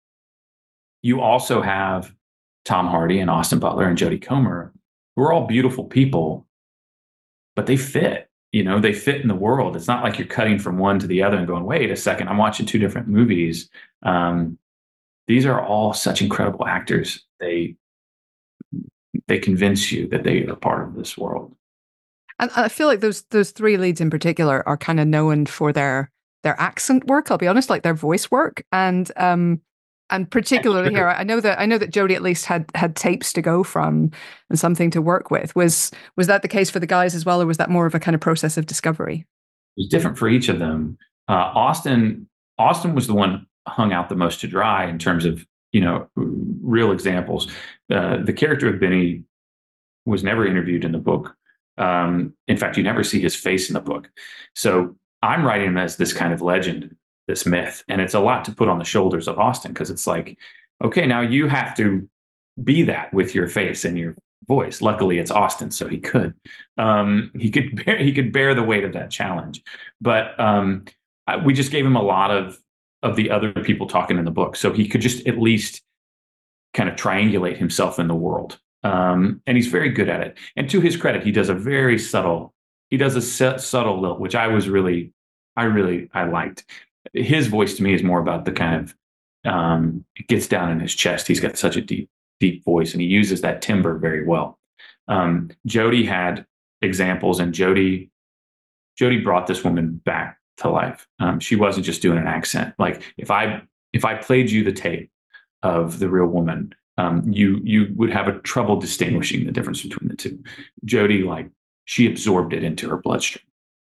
you also have Tom Hardy and Austin Butler and Jodie Comer, who are all beautiful people, but they fit. You know, they fit in the world. It's not like you're cutting from one to the other and going, wait a second, I'm watching two different movies. Um, these are all such incredible actors. They they convince you that they are part of this world. And I feel like those those three leads in particular are kind of known for their their accent work. I'll be honest, like their voice work, and um, and particularly here, I know that I know that Jodie at least had had tapes to go from and something to work with. Was was that the case for the guys as well, or was that more of a kind of process of discovery? It was different for each of them. Uh, Austin Austin was the one hung out the most to dry in terms of, you know, real examples. Uh, the character of Benny was never interviewed in the book. Um, in fact, you never see his face in the book. So I'm writing him as this kind of legend, this myth. And it's a lot to put on the shoulders of Austin, because it's like, okay, now you have to be that with your face and your voice. Luckily, it's Austin, so he could. Um, he could bear, he could bear the weight of that challenge. But um, we just gave him a lot of of the other people talking in the book, so he could just at least kind of triangulate himself in the world. Um, and he's very good at it. And to his credit, he does a very subtle, he does a su- subtle lilt, which I was really, I really, I liked. His voice to me is more about the kind of, um, it gets down in his chest. He's got such a deep, deep voice, and he uses that timbre very well. Um, Jodie had examples, and Jodie, Jodie brought this woman back to life. Um, she wasn't just doing an accent. Like if I if I played you the tape of the real woman, um, you you would have a trouble distinguishing the difference between the two. Jodie, like, she absorbed it into her bloodstream.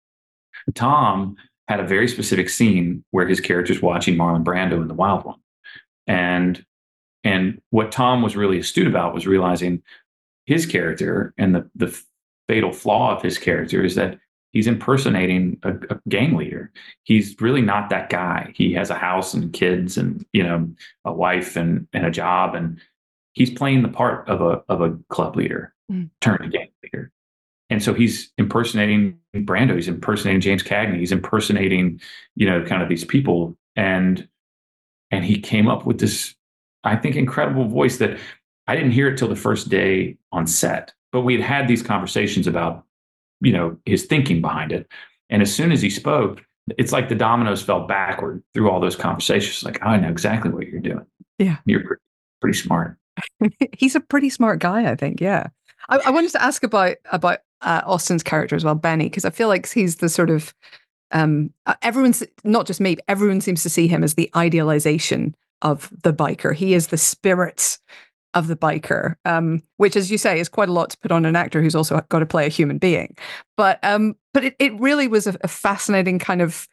Tom had a very specific scene where his character's watching Marlon Brando in The Wild One, and and what Tom was really astute about was realizing his character, and the the fatal flaw of his character is that he's impersonating a, a gang leader. He's really not that guy. He has a house and kids and, you know, a wife and, and a job. And he's playing the part of a, of a club leader mm. turned gang leader. And so he's impersonating Brando. He's impersonating James Cagney. He's impersonating, you know, kind of these people. And, and he came up with this, I think, incredible voice that I didn't hear it till the first day on set, but we had had these conversations about, you know, his thinking behind it. And as soon as he spoke, it's like the dominoes fell backward through all those conversations. Like, oh, I know exactly what you're doing. Yeah. You're pretty, pretty smart. He's a pretty smart guy, I think. Yeah. I, I wanted to ask about, about uh, Austin's character as well, Benny, because I feel like he's the sort of, um, uh, everyone's, not just me, but everyone seems to see him as the idealization of the biker. He is the spirit of the biker, um, which, as you say, is quite a lot to put on an actor who's also got to play a human being. But um, but it, it really was a, a fascinating kind of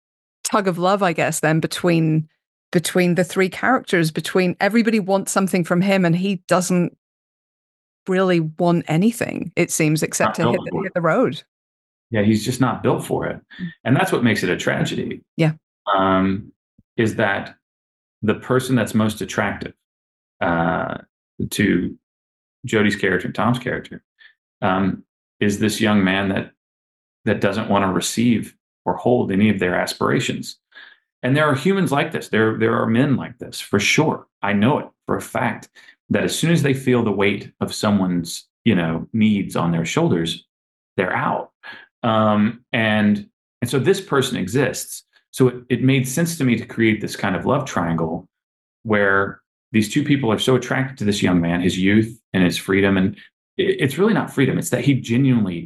tug of love, I guess, then between between the three characters, between everybody wants something from him and he doesn't really want anything, it seems, except to hit the, hit the road. Yeah, he's just not built for it. And that's what makes it a tragedy. Yeah. Um, is that the person that's most attractive uh, to Jodie's character and Tom's character um, is this young man that that doesn't want to receive or hold any of their aspirations. And there are humans like this. There, there are men like this, for sure. I know it for a fact that as soon as they feel the weight of someone's, you know, needs on their shoulders, they're out. Um, and and so this person exists. So it, it made sense to me to create this kind of love triangle where these two people are so attracted to this young man, his youth and his freedom. And it, it's really not freedom. It's that he genuinely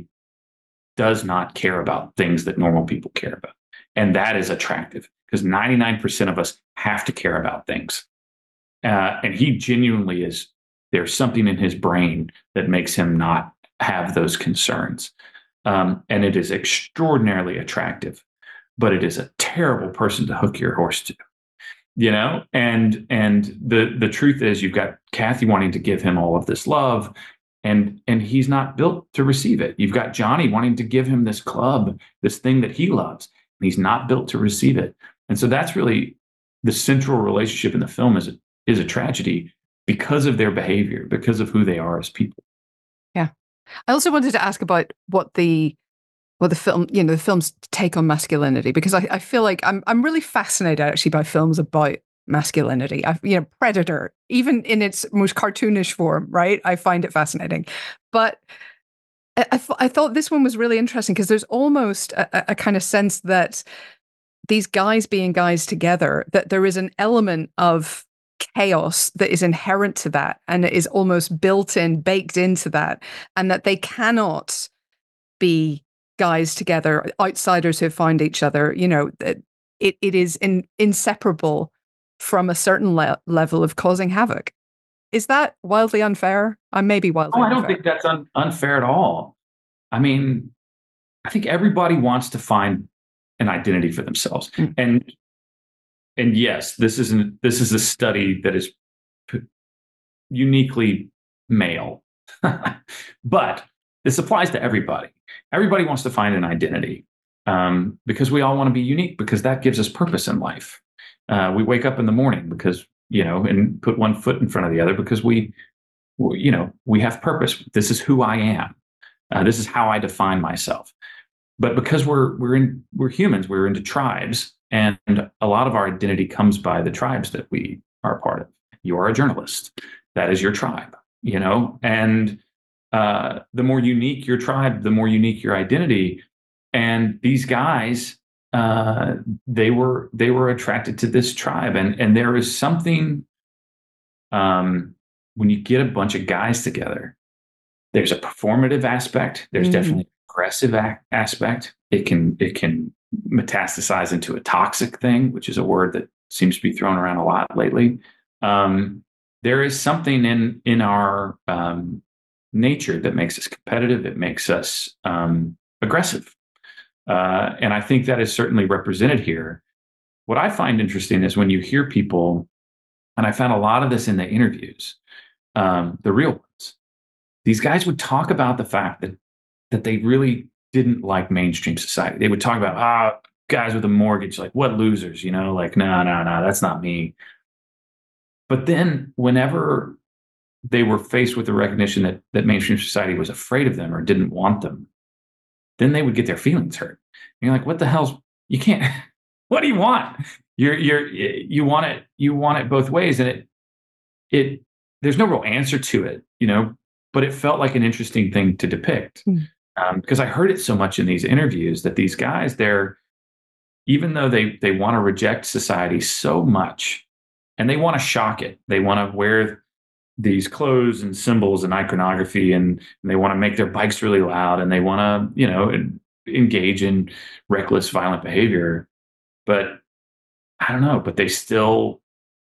does not care about things that normal people care about. And that is attractive because ninety-nine percent of us have to care about things. Uh, and he genuinely is, there's something in his brain that makes him not have those concerns. Um, and it is extraordinarily attractive, but it is a terrible person to hook your horse to. You know, and and the the truth is, you've got Kathy wanting to give him all of this love, and and he's not built to receive it. You've got Johnny wanting to give him this club, this thing that he loves, and he's not built to receive it. And so that's really the central relationship in the film is a, is a tragedy because of their behavior, because of who they are as people. Yeah, I also wanted to ask about what the. Well, the film, you know, the film's take on masculinity, because I, I feel like I'm I'm really fascinated actually by films about masculinity. I, you know, Predator, even in its most cartoonish form, right? I find it fascinating. But I, I, I thought this one was really interesting because there's almost a, a kind of sense that these guys being guys together, that there is an element of chaos that is inherent to that, and it is almost built in, baked into that, and that they cannot be guys together, outsiders who find each other, you know, it it is in, inseparable from a certain le- level of causing havoc. Is that wildly unfair? I may be wildly Oh, I don't unfair. think that's un- unfair at all. I mean, I think everybody wants to find an identity for themselves. Mm. And and yes, this isn't this is a study that is p- uniquely male. But this applies to everybody. Everybody wants to find an identity um, because we all want to be unique, because that gives us purpose in life. Uh, we wake up in the morning because, you know, and put one foot in front of the other because we, we you know, we have purpose. This is who I am. Uh, this is how I define myself. But because we're we're in we're humans, we're into tribes, and a lot of our identity comes by the tribes that we are a part of. You are a journalist. That is your tribe, you know, and Uh, the more unique your tribe, the more unique your identity. And these guys, uh, they were they were attracted to this tribe, and and there is something um, when you get a bunch of guys together. There's a performative aspect. There's mm. definitely an aggressive a- aspect. It can it can metastasize into a toxic thing, which is a word that seems to be thrown around a lot lately. Um, there is something in in our um, nature that makes us competitive. It makes us um, aggressive. Uh, and I think that is certainly represented here. What I find interesting is when you hear people, and I found a lot of this in the interviews, um, the real ones, these guys would talk about the fact that that they really didn't like mainstream society. They would talk about, ah, guys with a mortgage, like what losers, you know, like, no, no, no, that's not me. But then whenever they were faced with the recognition that, that mainstream society was afraid of them or didn't want them, then they would get their feelings hurt. And you're like, what the hell's, you can't, what do you want? You're, you're, you want it, you want it both ways. And it, it, there's no real answer to it, you know, but it felt like an interesting thing to depict. Mm. Um, because I heard it so much in these interviews that these guys, they're, even though they they want to reject society so much and they want to shock it, they want to wear these clothes and symbols and iconography, and, and they want to make their bikes really loud, and they want to, you know, engage in reckless, violent behavior. But I don't know, but they still,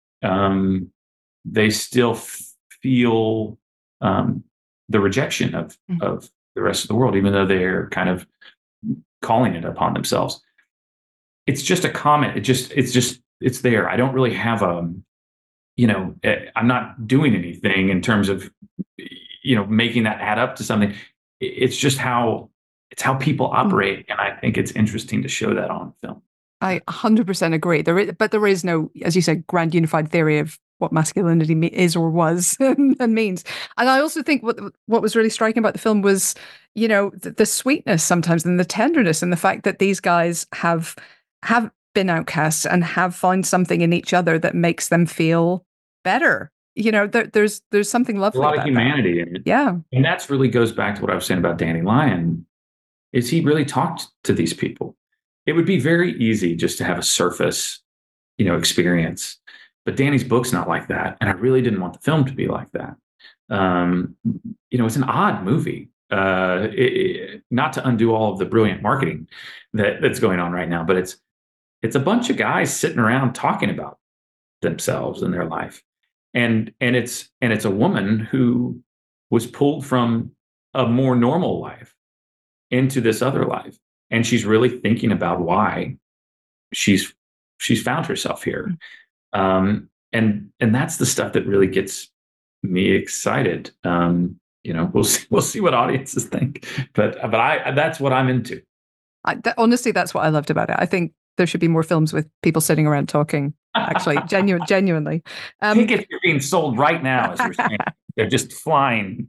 um, they still f- feel um, the rejection of, mm-hmm. of the rest of the world, even though they're kind of calling it upon themselves. It's just a comment. It just, it's just, it's there. I don't really have a, you know, I'm not doing anything in terms of, you know, making that add up to something. It's just how, it's how people operate. And I think it's interesting to show that on film. I one hundred percent agree. There is, but there is no, as you said, grand unified theory of what masculinity is or was and means. And I also think what what was really striking about the film was, you know, the, the sweetness sometimes and the tenderness and the fact that these guys have have been outcasts and have found something in each other that makes them feel better. You know, there, there's there's something lovely a lot about of humanity that. in it. Yeah, and that's really goes back to what I was saying about Danny Lyon. Is he really talked to these people? It would be very easy just to have a surface, you know, experience. But Danny's book's not like that. And I really didn't want the film to be like that. Um, you know, it's an odd movie. Uh, it, it, not to undo all of the brilliant marketing that, that's going on right now, but it's it's a bunch of guys sitting around talking about themselves and their life. And and it's and it's a woman who was pulled from a more normal life into this other life. And she's really thinking about why she's she's found herself here. Um, and and that's the stuff that really gets me excited. Um, you know, we'll see, we'll see what audiences think, but but I that's what I'm into. I, that, honestly, that's what I loved about it. I think there should be more films with people sitting around talking. Actually, genuine, genuinely. Um, Tickets are being sold right now, as we're saying. They're just flying.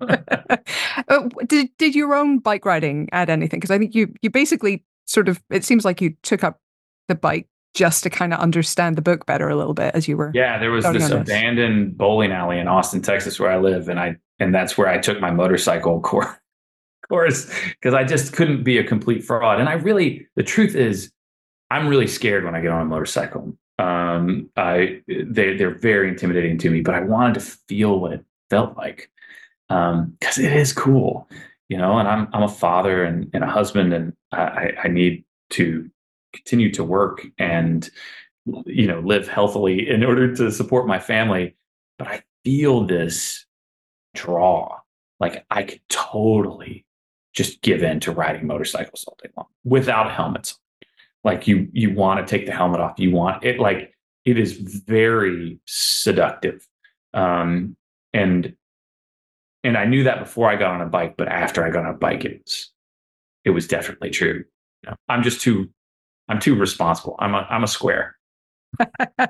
uh, did did your own bike riding add anything? Because I think you you basically sort of, it seems like you took up the bike just to kind of understand the book better a little bit as you were. Yeah, there was this abandoned bowling alley in Austin, Texas, where I live, and I and that's where I took my motorcycle course course because I just couldn't be a complete fraud. And I really, the truth is, I'm really scared when I get on a motorcycle. Um, I they they're very intimidating to me, but I wanted to feel what it felt like um, because it is cool, you know. And I'm I'm a father and, and a husband, and I, I need to continue to work and, you know, live healthily in order to support my family. But I feel this draw, like I could totally just give in to riding motorcycles all day long without helmets. Like you, you want to take the helmet off. You want it, like it is very seductive. Um, and, and I knew that before I got on a bike, but after I got on a bike, it was, it was definitely true. You know, I'm just too, I'm too responsible. I'm a, I'm a square. I,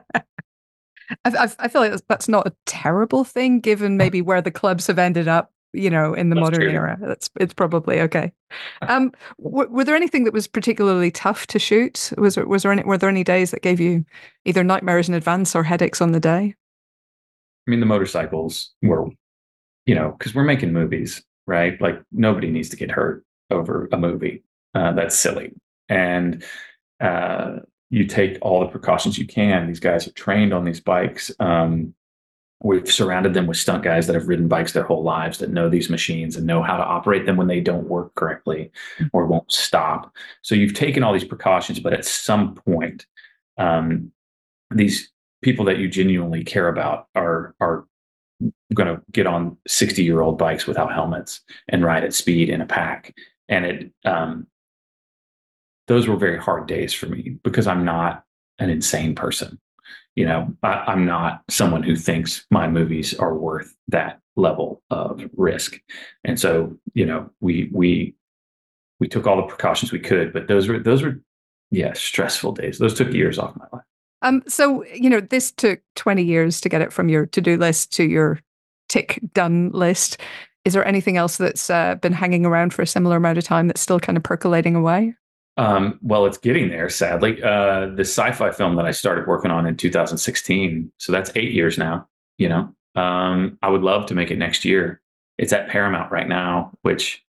I, I feel like that's not a terrible thing, given maybe where the clubs have ended up, you know, in the that's modern true. era. That's it's probably okay. Um, w- were there anything that was particularly tough to shoot? Was there, was there any, were there any days that gave you either nightmares in advance or headaches on the day? I mean, the motorcycles were, you know, because we're making movies, right? Like nobody needs to get hurt over a movie. Uh, that's silly. And uh, you take all the precautions you can. These guys are trained on these bikes. Um, we've surrounded them with stunt guys that have ridden bikes their whole lives, that know these machines and know how to operate them when they don't work correctly or won't stop. So you've taken all these precautions, but at some point, um, these people that you genuinely care about are are going to get on sixty-year-old bikes without helmets and ride at speed in a pack. And it um, those were very hard days for me because I'm not an insane person. You know, I, I'm not someone who thinks my movies are worth that level of risk. And so, you know, we we we took all the precautions we could. But those were those were yeah stressful days. Those took years off my life. Um, so you know, this took twenty years to get it from your to-do list to your tick done list. Is there anything else that's uh, been hanging around for a similar amount of time that's still kind of percolating away? Um, well, it's getting there, sadly. Uh, the sci-fi film that I started working on in two thousand sixteen, so that's eight years now. You know, um, I would love to make it next year. It's at Paramount right now, which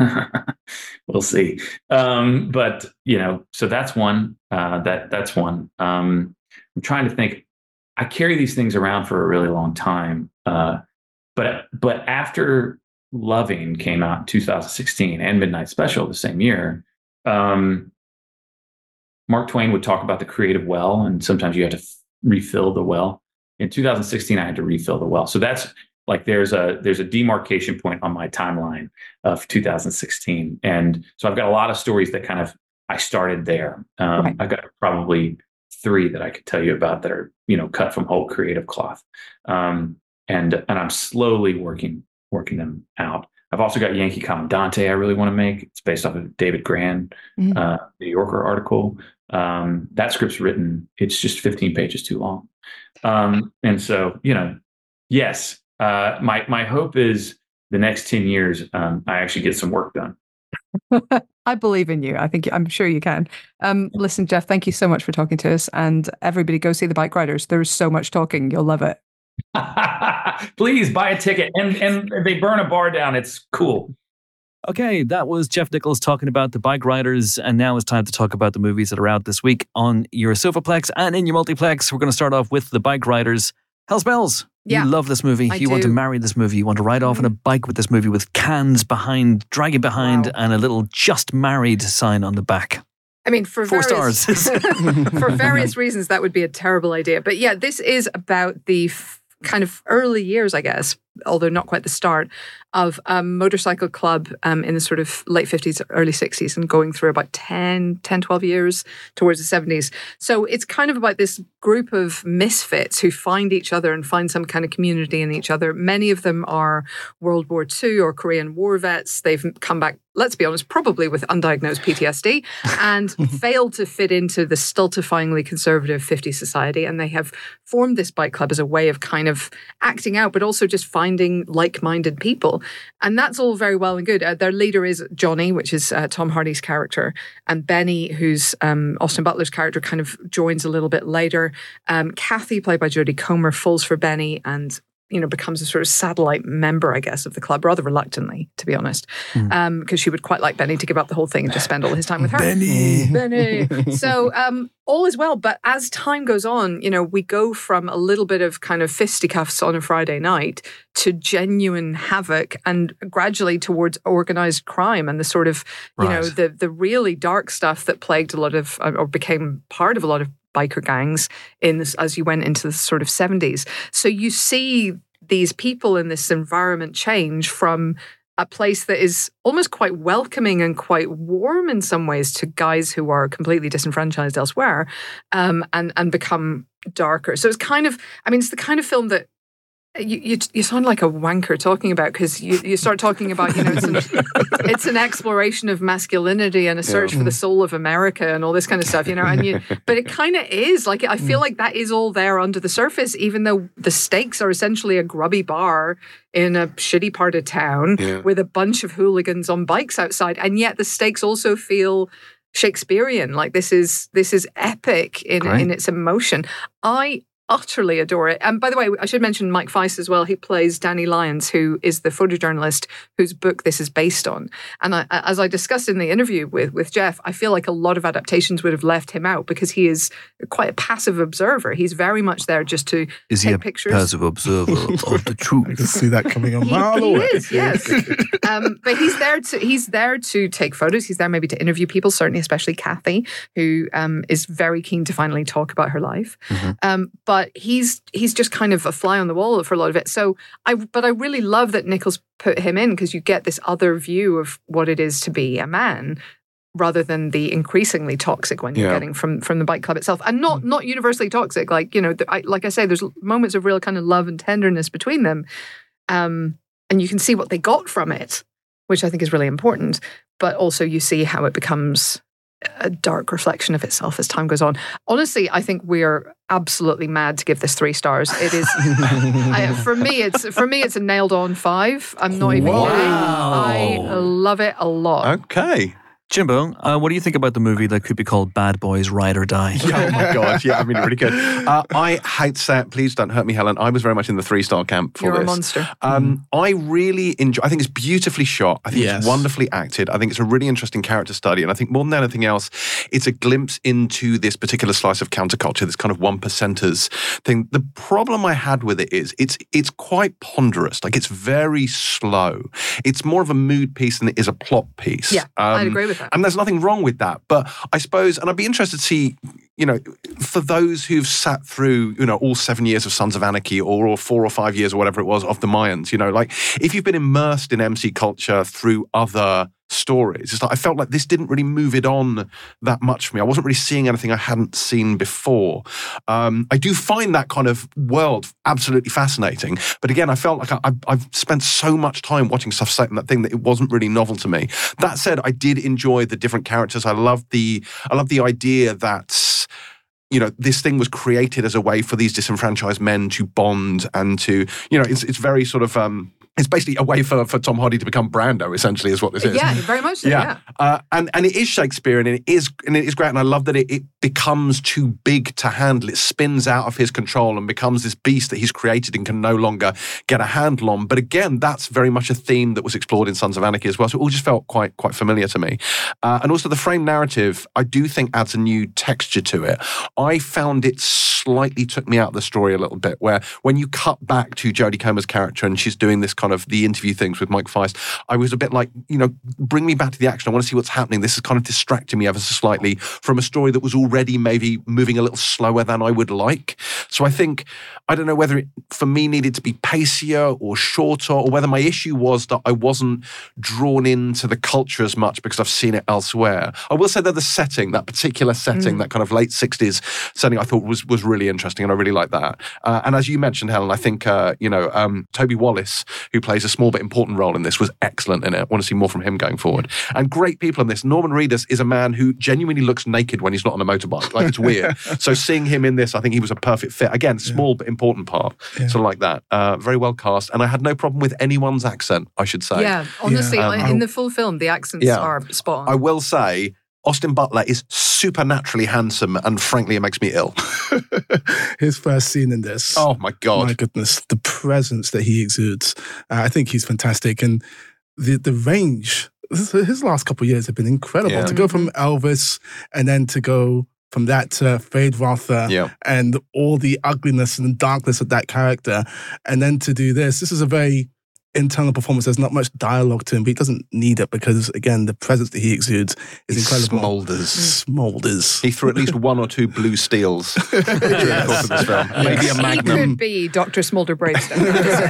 we'll see. Um, but you know, so that's one. Uh, that that's one. Um, I'm trying to think. I carry these things around for a really long time. Uh, but but after Loving came out in two thousand sixteen and Midnight Special the same year. Um, Mark Twain would talk about the creative well, and sometimes you have to f- refill the well. In two thousand sixteen, I had to refill the well. So that's like there's a there's a demarcation point on my timeline of two thousand sixteen, and so I've got a lot of stories that kind of I started there. Um, Right. I've got probably three that I could tell you about that are you know cut from whole creative cloth, um, and and I'm slowly working working them out. I've also got Yankee Commandante I really want to make. It's based off of David Gran, Mhm. uh, New Yorker article. Um, that script's written. It's just fifteen pages too long. Um, and so, you know, yes, uh, my my hope is the next ten years, um, I actually get some work done. I believe in you. I think I'm sure you can. Um, listen, Jeff, thank you so much for talking to us, and everybody go see The Bike Riders. There's so much talking. You'll love it. Please buy a ticket, and and they burn a bar down. It's cool. Okay, that was Jeff Nichols talking about The Bike Riders, and now it's time to talk about the movies that are out this week on your Sofaplex and in your Multiplex. We're going to start off with The Bike Riders. Hell's Bells. Yeah, You love this movie. I you want to do. marry this movie. You want to ride off on a bike with this movie with cans behind, dragging behind, Wow. and a little just married sign on the back. I mean, for Four various, stars. for various reasons, that would be a terrible idea. But yeah, this is about the f- kind of early years, I guess, although not quite the start, of a motorcycle club um, in the sort of late fifties, early sixties, and going through about ten, ten, twelve years towards the seventies. So it's kind of about this group of misfits who find each other and find some kind of community in each other. Many of them are World War Two or Korean War vets. They've come back, let's be honest, probably with undiagnosed P T S D and failed to fit into the stultifyingly conservative fifties society. And they have formed this bike club as a way of kind of acting out, but also just finding like-minded people. And that's all very well and good. Uh, their leader is Johnny, which is uh, Tom Hardy's character, and Benny, who's um, Austin Butler's character, kind of joins a little bit later. Um, Kathy, played by Jodie Comer, falls for Benny and you know becomes a sort of satellite member, I guess, of the club, rather reluctantly, to be honest, because Mm. um, she would quite like Benny to give up the whole thing and just spend all his time with her. Benny. Benny. So um, all is well, but as time goes on, you know, we go from a little bit of kind of fisticuffs on a Friday night to genuine havoc, and gradually towards organized crime and the sort of, you know, Right. the the really dark stuff that plagued a lot of, or became part of a lot of biker gangs in this, as you went into the sort of seventies. So you see these people in this environment change from a place that is almost quite welcoming and quite warm in some ways to guys who are completely disenfranchised elsewhere, um, and and become darker. So it's kind of, I mean, it's the kind of film that you you, you sound like a wanker talking about, because you, you start talking about, you know, it's an, it's an exploration of masculinity and a search Yeah. for the soul of America and all this kind of stuff, you know, and you, but it kind of is like, I feel like that is all there under the surface, even though the stakes are essentially a grubby bar in a shitty part of town Yeah. with a bunch of hooligans on bikes outside, and yet the stakes also feel Shakespearean. Like this is this is epic in Great. in its emotion. I utterly adore it. And by the way, I should mention Mike Feist as well. He plays Danny Lyons, who is the photojournalist whose book this is based on. And I, as I discussed in the interview with, with Jeff, I feel like a lot of adaptations would have left him out because he is quite a passive observer. He's very much there just to Is take he a pictures. passive observer of the I can truth? see that coming a He, mile he away. is, yes. um, but he's there to he's there to take photos. He's there maybe to interview people, certainly, especially Kathy, who um, is very keen to finally talk about her life. Mhm. Um, but he's he's just kind of a fly on the wall for a lot of it. So I, but I really love that Nichols put him in, because you get this other view of what it is to be a man, rather than the increasingly toxic one you're Yeah. getting from from the bike club itself, and not not universally toxic. Like you know, the, I, like I say, there's moments of real kind of love and tenderness between them, um, and you can see what they got from it, which I think is really important. but also you see how it becomes a dark reflection of itself as time goes on. Honestly, I think we're absolutely mad to give this three stars. It is I, for me. It's for me. It's a nailed on five. I'm not even Wow. kidding. I love it a lot. Okay. Jimbo, uh, what do you think about the movie that could be called Bad Boys Ride or Die? Oh my God. Yeah, I mean, really good. Uh, I hate to say it. Please don't hurt me, Helen. I was very much in the three-star camp for You're this. a monster. Um, I really enjoy. I think it's beautifully shot. I think Yes. it's wonderfully acted. I think it's a really interesting character study, and I think more than anything else, it's a glimpse into this particular slice of counterculture, this kind of one percenters thing. The problem I had with it is it's it's quite ponderous. Like it's very slow. It's more of a mood piece than it is a plot piece. Yeah, I'd Um, agree with that. And there's nothing wrong with that. But I suppose, and I'd be interested to see, you know, for those who've sat through, you know, all seven years of Sons of Anarchy or, or four or five years or whatever it was of the Mayans, you know, like if you've been immersed in M C culture through other stories, it's like I felt like this didn't really move it on that much for me. I wasn't really seeing anything I hadn't seen before. Um, I do find that kind of world absolutely fascinating. But again, I felt like I, I, I've spent so much time watching stuff set in that thing that it wasn't really novel to me. That said, I did enjoy the different characters. I love the I love the idea that, you know, this thing was created as a way for these disenfranchised men to bond and to, you know, it's it's very sort of, um, it's basically a way for, for Tom Hardy to become Brando, essentially, is what this is. Yeah, very much so. Yeah, Yeah. Uh, and and it is Shakespearean, and it is and it is great, and I love that it, it becomes too big to handle. It spins out of his control and becomes this beast that he's created and can no longer get a handle on. But again, that's very much a theme that was explored in Sons of Anarchy as well. So it all just felt quite quite familiar to me. Uh, and also the frame narrative, I do think adds a new texture to it. I found it slightly took me out of the story a little bit, where when you cut back to Jodie Comer's character and she's doing this kind of the interview things with Mike Feist, I was a bit like, you know, bring me back to the action. I want to see what's happening. This is kind of distracting me ever so slightly from a story that was already maybe moving a little slower than I would like. So I think, I don't know whether it, for me, needed to be pacier or shorter, or whether my issue was that I wasn't drawn into the culture as much because I've seen it elsewhere. I will say that the setting, that particular setting, mm. that kind of late sixties setting, I thought was was really interesting, and I really like that. Uh, and as you mentioned, Helen, I think, uh, you know, um, Toby Wallace, who plays a small but important role in this, was excellent in it. I want to see more from him going forward. And great people in this. Norman Reedus is a man who genuinely looks naked when he's not on a motorbike. Like, it's weird. So seeing him in this, I think he was a perfect fit. Again, small but important part. Yeah. Sort of like that. Uh, very well cast. And I had no problem with anyone's accent, I should say. Yeah, honestly, yeah. Um, in the full film, the accents yeah. are spot on. I will say, Austin Butler is supernaturally handsome, and frankly, it makes me ill. His first scene in this. Oh my God. My goodness. The presence that he exudes. Uh, I think he's fantastic. And the, the range, his last couple of years have been incredible. Yeah. To go from Elvis and then to go from that to Fade Rother yeah. and all the ugliness and darkness of that character. And then to do this, this is a very internal performance. There's not much dialogue to him, but he doesn't need it because, again, the presence that he exudes is he incredible. Smolders. Smolders. He threw at least one or two blue steels during the course of this film. Maybe a He magnum. could be Doctor Smolder Bravestone.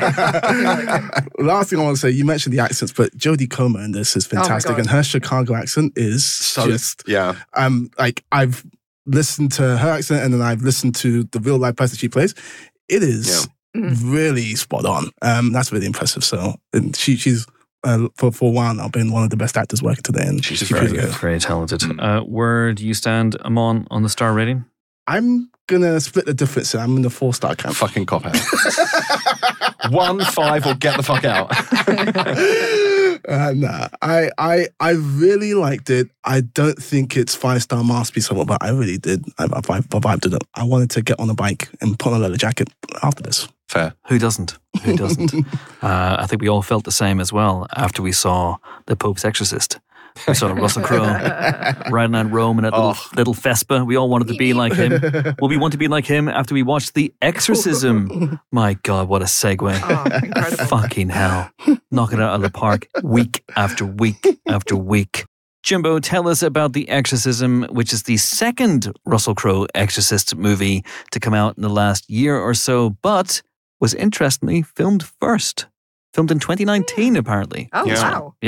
Last thing I want to say, you mentioned the accents, but Jodie Comer in this is fantastic, God. and her Chicago accent is So, just yeah. um like I've listened to her accent and then I've listened to the real life person she plays. It is Yeah. really spot on. Um, that's really impressive. So and she she's uh, for for a while now been one of the best actors working today, and She's she very proves it. good. Very talented. Mm. Uh, where do you stand, Amon, on the star rating? I'm gonna split the difference. I'm in the four star camp. Fucking cop out. One, five, or get the fuck out. uh, nah, I, I, I really liked it. I don't think it's five star masterpiece level, but I really did. I, I, I vibed it. I wanted to get on a bike and put on a leather jacket after this. Fair. Who doesn't? Who doesn't? uh, I think we all felt the same as well after we saw The Pope's Exorcist. We saw Russell Crowe riding on Rome in a little, Oh. little Vespa. We all wanted to be like him. Will we want to be like him after we watched The Exorcism? My God, what a segue. Oh, incredible. Fucking hell. Knocking it out of the park week after week after week. Jimbo, tell us about The Exorcism, which is the second Russell Crowe Exorcist movie to come out in the last year or so, but was interestingly filmed first. Filmed in twenty nineteen, apparently. Oh, Yeah. wow. Yeah.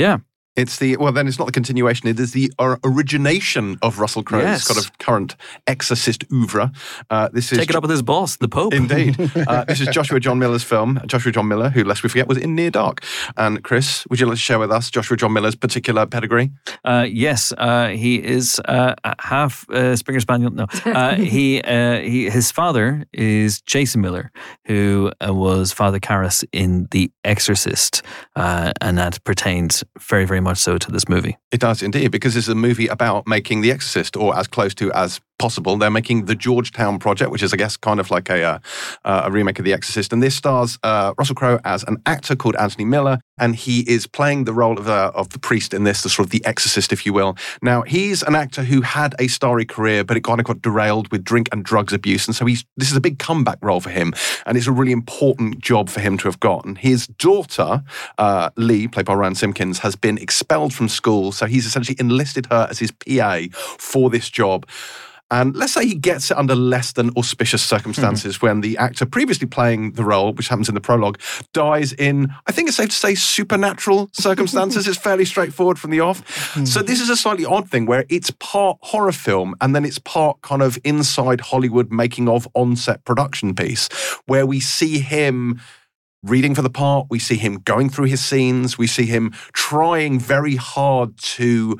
It's the, well, then it's not the continuation. It is the or- origination of Russell Crowe's Yes. kind of current Exorcist oeuvre. Uh, this is Take it up with his boss, the Pope. Indeed. Uh, this is Joshua John Miller's film. Joshua John Miller, who, lest we forget, was in Near Dark. And Chris, would you like to share with us Joshua John Miller's particular pedigree? Uh, yes, uh, he is uh, half uh, Springer Spaniel. No, uh, he, uh, he his father is Jason Miller, who uh, was Father Karras in The Exorcist, uh, and that pertains very, very much so to this movie. It does indeed, because it's a movie about making The Exorcist, or as close to as possible. They're making the Georgetown Project, which is, I guess, kind of like a uh, uh, a remake of The Exorcist. And this stars uh, Russell Crowe as an actor called Anthony Miller, and he is playing the role of uh, of the priest in this, the sort of the exorcist, if you will. Now, he's an actor who had a starry career, but it kind of got derailed with drink and drugs abuse, and so he's this is a big comeback role for him, and it's a really important job for him to have gotten. His daughter, uh, Lee, played by Ryan Simpkins, has been expelled from school, so he's essentially enlisted her as his P A for this job. And let's say he gets it under less than auspicious circumstances mm-hmm. when the actor previously playing the role, which happens in the prologue, dies in, I think it's safe to say, supernatural circumstances. It's fairly straightforward from the off. Mm-hmm. So this is a slightly odd thing where it's part horror film and then it's part kind of inside Hollywood making of on-set production piece where we see him reading for the part, we see him going through his scenes, we see him trying very hard to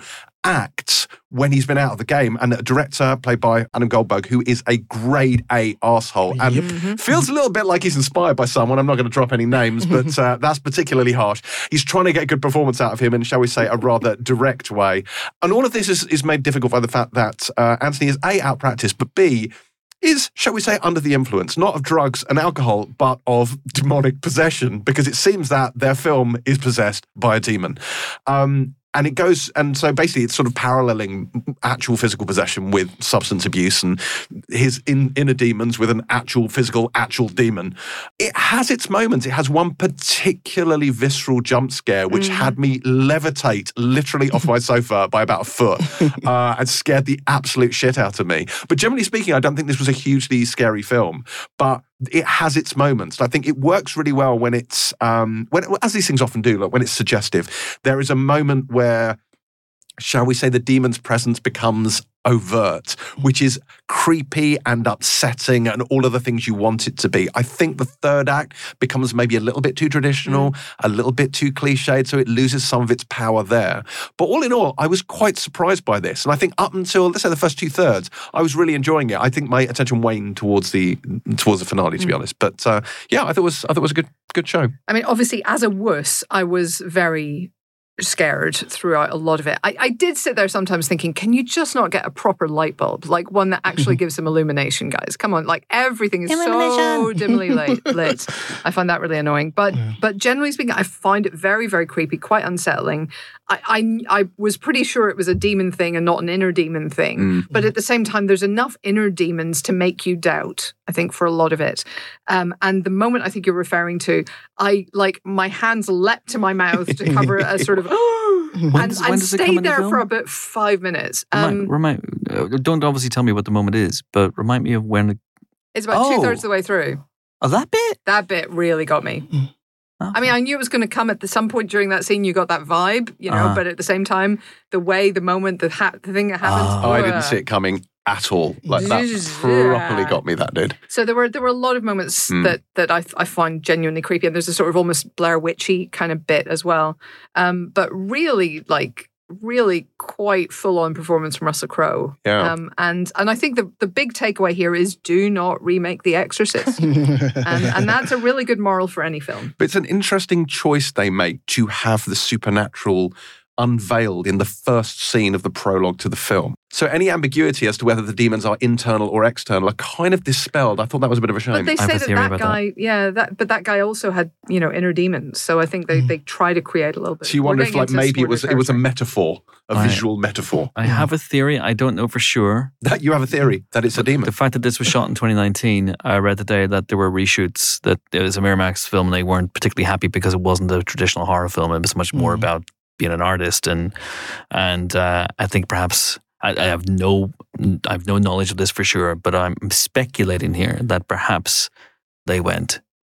act when he's been out of the game, and a director played by Adam Goldberg, who is a grade A arsehole and Yep. feels a little bit like he's inspired by someone. I'm not going to drop any names, but uh, that's particularly harsh. He's trying to get a good performance out of him in, shall we say, a rather direct way. And all of this is, is made difficult by the fact that uh, Anthony is A, out practice, but B, is, shall we say, under the influence, not of drugs and alcohol, but of demonic possession, because it seems that their film is possessed by a demon. Um, and it goes, and so basically it's sort of paralleling actual physical possession with substance abuse and his in, inner demons with an actual physical, actual demon. It has its moments. It has one particularly visceral jump scare, which mm. had me levitate literally off my sofa by about a foot uh, and scared the absolute shit out of me. But generally speaking, I don't think this was a hugely scary film, but it has its moments. I think it works really well when it's, um, when as these things often do, like when it's suggestive. There is a moment where, shall we say, the demon's presence becomes overt, which is creepy and upsetting and all of the things you want it to be. I think the third act becomes maybe a little bit too traditional, mm. a little bit too cliched, so it loses some of its power there. But all in all, I was quite surprised by this. And I think up until, let's say, the first two thirds, I was really enjoying it. I think my attention waned towards the towards the finale, to mm. be honest. But uh, yeah, I thought it was I thought it was a good good show. I mean, obviously, as a wuss, I was very scared throughout a lot of it. I, I did sit there sometimes thinking, can you just not get a proper light bulb? Like one that actually gives some illumination, guys. Come on, like everything is so dimly lit, lit. I find that really annoying. But yeah. but generally speaking, I find it very, very creepy, quite unsettling. I, I I was pretty sure it was a demon thing and not an inner demon thing. Mm. But at the same time, there's enough inner demons to make you doubt, I think, for a lot of it. Um, and the moment I think you're referring to, I like my hands leapt to my mouth to cover a sort of and, does, and stayed there the for about five minutes. Um, remind, remind, don't obviously tell me what the moment is, but remind me of when. It, it's about oh. two thirds of the way through. Oh, that bit? That bit really got me. Oh. I mean, I knew it was going to come at the, some point during that scene. You got that vibe, you know, uh-huh. but at the same time, the way, the moment, the ha- the thing that happened. Oh, I didn't see it coming at all. Like that properly got me, that did. So there were there were a lot of moments mm. that that I I find genuinely creepy, and there's a sort of almost Blair Witchy kind of bit as well. Um, but really, like really quite full on performance from Russell Crowe. Yeah. Um, and and I think the the big takeaway here is do not remake The Exorcist, and and that's a really good moral for any film. But it's an interesting choice they make to have the supernatural unveiled in the first scene of the prologue to the film. So any ambiguity as to whether the demons are internal or external are kind of dispelled. I thought that was a bit of a shame. But they say that that guy, that. yeah, that but that guy also had, you know, inner demons. So I think they, mm. they try to create a little bit. So you wonder if like maybe it was territory. It was a metaphor, a I, visual metaphor. I have a theory. I don't know for sure. That you have a theory that it's a demon. The fact that this was shot in twenty nineteen, I read today that there were reshoots, that it was a Miramax film and they weren't particularly happy because it wasn't a traditional horror film. It was much more mm. about being an artist, and and uh, I think perhaps I, I have no I have no knowledge of this for sure, but I'm speculating here that perhaps they went,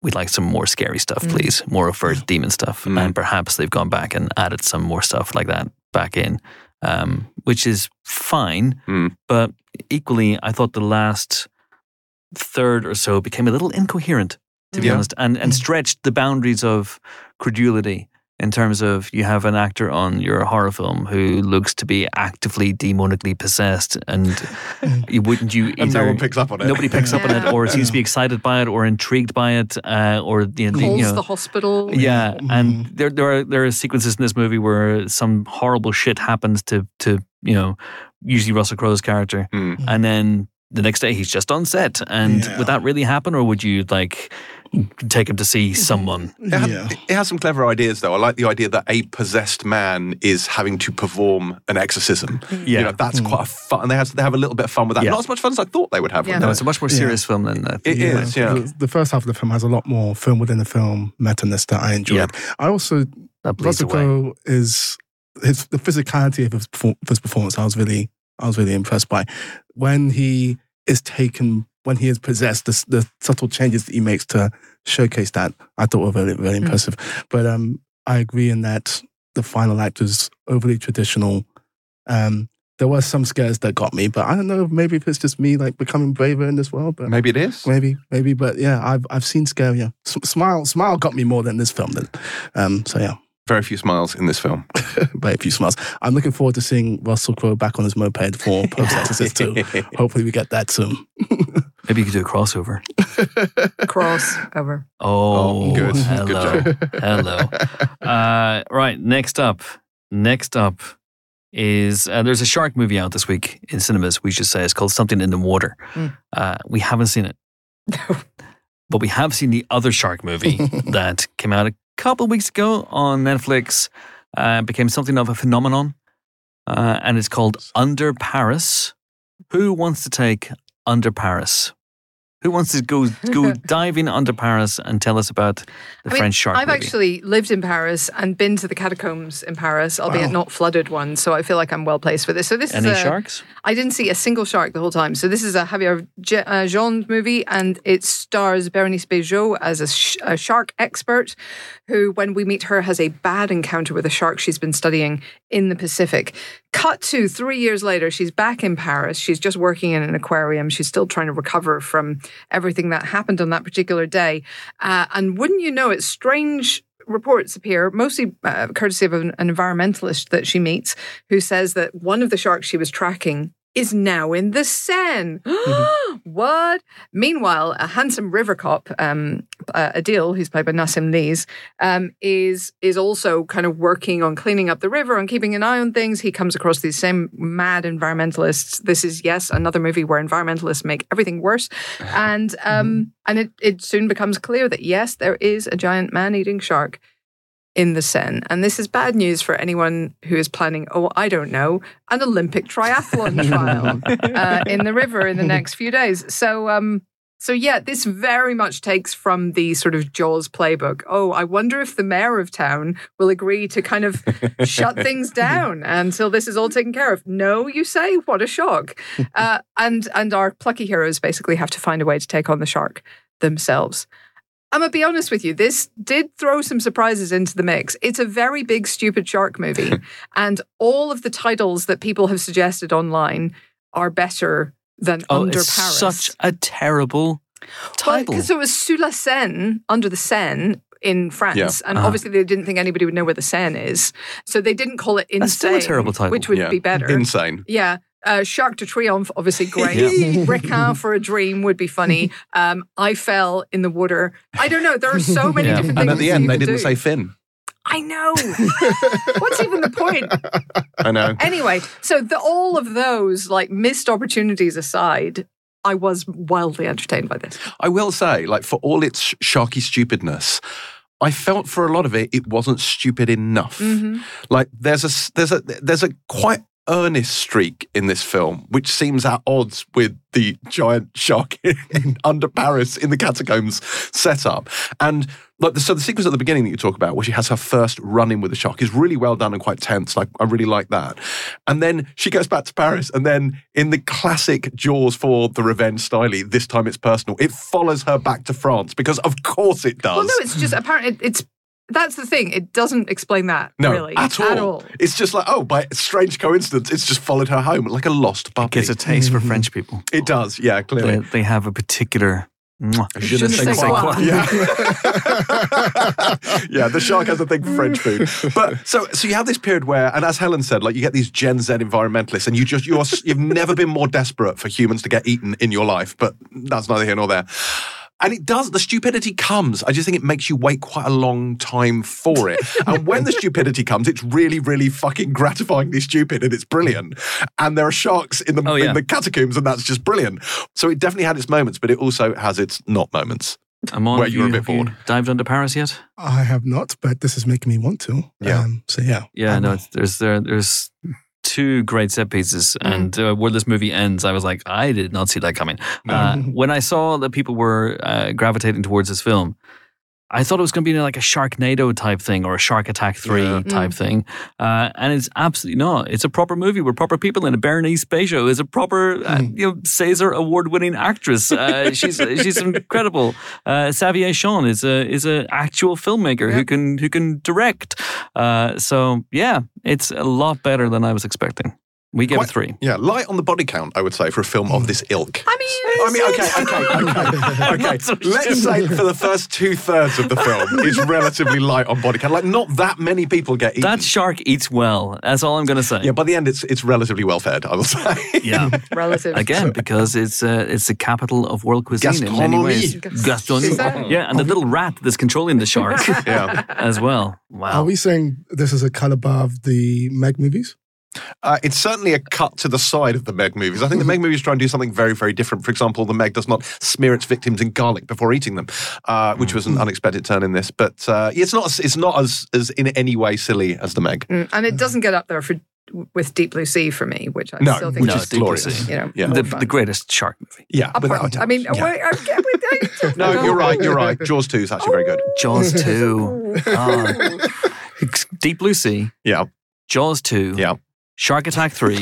we'd like some more scary stuff, Mm. please, more overt demon stuff. Mm. And perhaps they've gone back and added some more stuff like that back in, um, which is fine. Mm. But equally, I thought the last third or so became a little incoherent, to be Yeah. honest, and, and stretched the boundaries of credulity in terms of you have an actor on your horror film who looks to be actively demonically possessed, and you wouldn't you either And no one picks up on it. nobody picks up on it, Yeah. or seems to be excited by it, or intrigued by it, uh, or you know, Calls you know the hospital. yeah, Mhm. and there there are there are sequences in this movie where some horrible shit happens to to you know usually Russell Crowe's character, Mm. and then the next day he's just on set. And Yeah. would that really happen, or would you like take him to see someone? It, had- Yeah. it has some clever ideas, though. I like the idea that a possessed man is having to perform an exorcism. Yeah. You know, that's Mm. quite a fun. And they have, they have a little bit of fun with that. Yeah. Not as much fun as I thought they would have Yeah. with No, it. it's a much more Yeah. serious film than that. It is, yeah. The, the first half of the film has a lot more film within the film meta-ness that I enjoyed. I also That bleeds Russell away. Crowe is his the physicality of his, perfor- of his performance. I was really I was really impressed by when he is taken when he is possessed. The, the subtle changes that he makes to showcase that I thought were very very impressive. But um, I agree in that the final act was overly traditional. Um, there were some scares that got me, but I don't know. Maybe if it's just me like becoming braver in this world, but. Maybe it is. Maybe, maybe, but yeah, I've I've seen scarier. S- Smile, Smile got me more than this film did. Um, so yeah, Very few smiles in this film. by a few smiles. I'm looking forward to seeing Russell Crowe back on his moped for Post Exorcist two. Hopefully, we get that soon. Maybe you could do a crossover. Cross over. Oh, Oh, good. hello, Good hello. Uh, right, next up, next up is uh, there's a shark movie out this week in cinemas. We should say it's called Something in the Water. Mm. Uh, we haven't seen it, but we have seen the other shark movie that came out a couple of weeks ago on Netflix. Uh, became something of a phenomenon, uh, and it's called Under Paris. Who wants to take Under Paris? Who wants to go go diving under Paris and tell us about the I mean, French shark I've movie? actually lived in Paris and been to the catacombs in Paris, albeit Wow. not flooded ones. So I feel like I'm well placed for this. So this Any is a, sharks? I didn't see a single shark the whole time. So this is a Javier Je- uh, Jean movie, and it stars Berenice Bejo as a, sh- a shark expert who, when we meet her, has a bad encounter with a shark she's been studying in the Pacific. Cut to three years later, she's back in Paris. She's just working in an aquarium. She's still trying to recover from everything that happened on that particular day. Uh, and wouldn't you know it, strange reports appear, mostly uh, courtesy of an, an environmentalist that she meets, who says that one of the sharks she was tracking is now in the Seine. What? Meanwhile, a handsome river cop, um, uh, Adil, who's played by Nassim Lees, um, is is also kind of working on cleaning up the river and keeping an eye on things. He comes across these same mad environmentalists. This is, yes, another movie where environmentalists make everything worse. And um, and it, it soon becomes clear that, yes, there is a giant man-eating shark in the Seine. And this is bad news for anyone who is planning, oh, I don't know, an Olympic triathlon trial uh, in the river in the next few days. So, um, so yeah, this very much takes from the sort of Jaws playbook. Oh, I wonder if the mayor of town will agree to kind of shut things down until this is all taken care of. No, you say? What a shock. Uh, and, and our plucky heroes basically have to find a way to take on the shark themselves. I'm going to be honest with you, this did throw some surprises into the mix. It's a very big, stupid shark movie. And all of the titles that people have suggested online are better than Oh, Under it's Paris. such a terrible title. Well, so it was Sous la Seine, Under the Seine in France. Yeah. And Uh-huh. obviously they didn't think anybody would know where the Seine is. So they didn't call it Insane. That's still a terrible title. Which would Yeah. be better. Insane. Yeah. Uh, Shark de Triomphe, obviously great. Yeah. Requin for a Dream would be funny. Um, I Fell in the Water. I don't know. There are so many Yeah. different And things at the that end, you they could didn't do. say Finn. I know. What's even the point? I know. Anyway, so the, all of those like missed opportunities aside, I was wildly entertained by this. I will say, like, for all its sh- sharky stupidness, I felt for a lot of it, it wasn't stupid enough. Mm-hmm. Like, there's a s- there's a there's a quite earnest streak in this film, which seems at odds with the giant shark in, Under Paris in the catacombs setup. And like the, so the sequence at the beginning that you talk about, where she has her first run-in with the shark, is really well done and quite tense. Like, I really like that. And then she goes back to Paris, and then in the classic Jaws for the revenge style, this time it's personal, it follows her back to France, because of course it does. Well, no, it's just apparently it's that's the thing. It doesn't explain that no, really at all. At all. It's just like, oh, by strange coincidence, it's just followed her home like a lost puppy. It gets a taste for French people. It does, yeah, clearly. They, they have a particular. Mwah. Je ne sais quoi. Yeah. Yeah, the shark has a thing for French food. But so so you have this period where, and as Helen said, like you get these Gen Z environmentalists, and you just you're you've never been more desperate for humans to get eaten in your life, but that's neither here nor there. And it does, the stupidity comes. I just think it makes you wait quite a long time for it. And when the stupidity comes, it's really, really fucking gratifyingly stupid, and it's brilliant. And there are sharks in the, Oh, yeah. in the catacombs, and that's just brilliant. So it definitely had its moments, but it also has its not moments. Amon, Where have you were a you, bit have you bored. dived into Paris yet? I have not, but this is making me want to. Yeah. Um, so yeah. Yeah, I no, will. it's, there's there, there's two great set pieces, and uh, where this movie ends, I was like, I did not see that coming. Uh, when I saw that people were uh, gravitating towards this film, I thought it was going to be like a Sharknado type thing or a Shark Attack three Yeah. type thing, uh, and it's absolutely not. It's a proper movie with proper people in it. Berenice Bejo is a proper, uh, you know, César award-winning actress. Uh, she's she's incredible. Uh, Xavier Sean is a is a actual filmmaker who can who can direct. Uh, so yeah, it's a lot better than I was expecting. We gave Quite- it three. Yeah, light on the body count, I would say, for a film of this ilk. I mean, I mean, okay, okay, okay, okay. so Let's say for the first two thirds of the film, it's relatively light on body count. Like, not that many people get eaten. That shark eats well. That's all I'm going to say. yeah, by the end, it's it's relatively well fed, I will say. Yeah. relative. Again, because it's uh, it's the capital of world cuisine in many ways. Gastronomie. Gastronomie. Is that- Yeah, and the little rat that's controlling the shark Yeah. as well. Wow. Are we saying this is a cut above the Meg movies? Uh, it's certainly a cut to the side of the Meg movies. I think the Meg movies try and do something very, very different. For example, the Meg does not smear its victims in garlic before eating them, uh, which was an unexpected turn in this. But uh, it's not it's not as, as in any way silly as the Meg. Mm, and it doesn't get up there for with Deep Blue Sea for me, which I No, still think which No, is Deep Blue glorious. Sea. you know, Yeah. more the, fun. the greatest shark movie. Yeah, Apart- without a doubt. I mean, Yeah. wait, I get with that. No, you're right, you're right. Jaws two is actually very good. Jaws two. Oh. Deep Blue Sea. Yeah, Jaws two. yeah. Shark Attack three.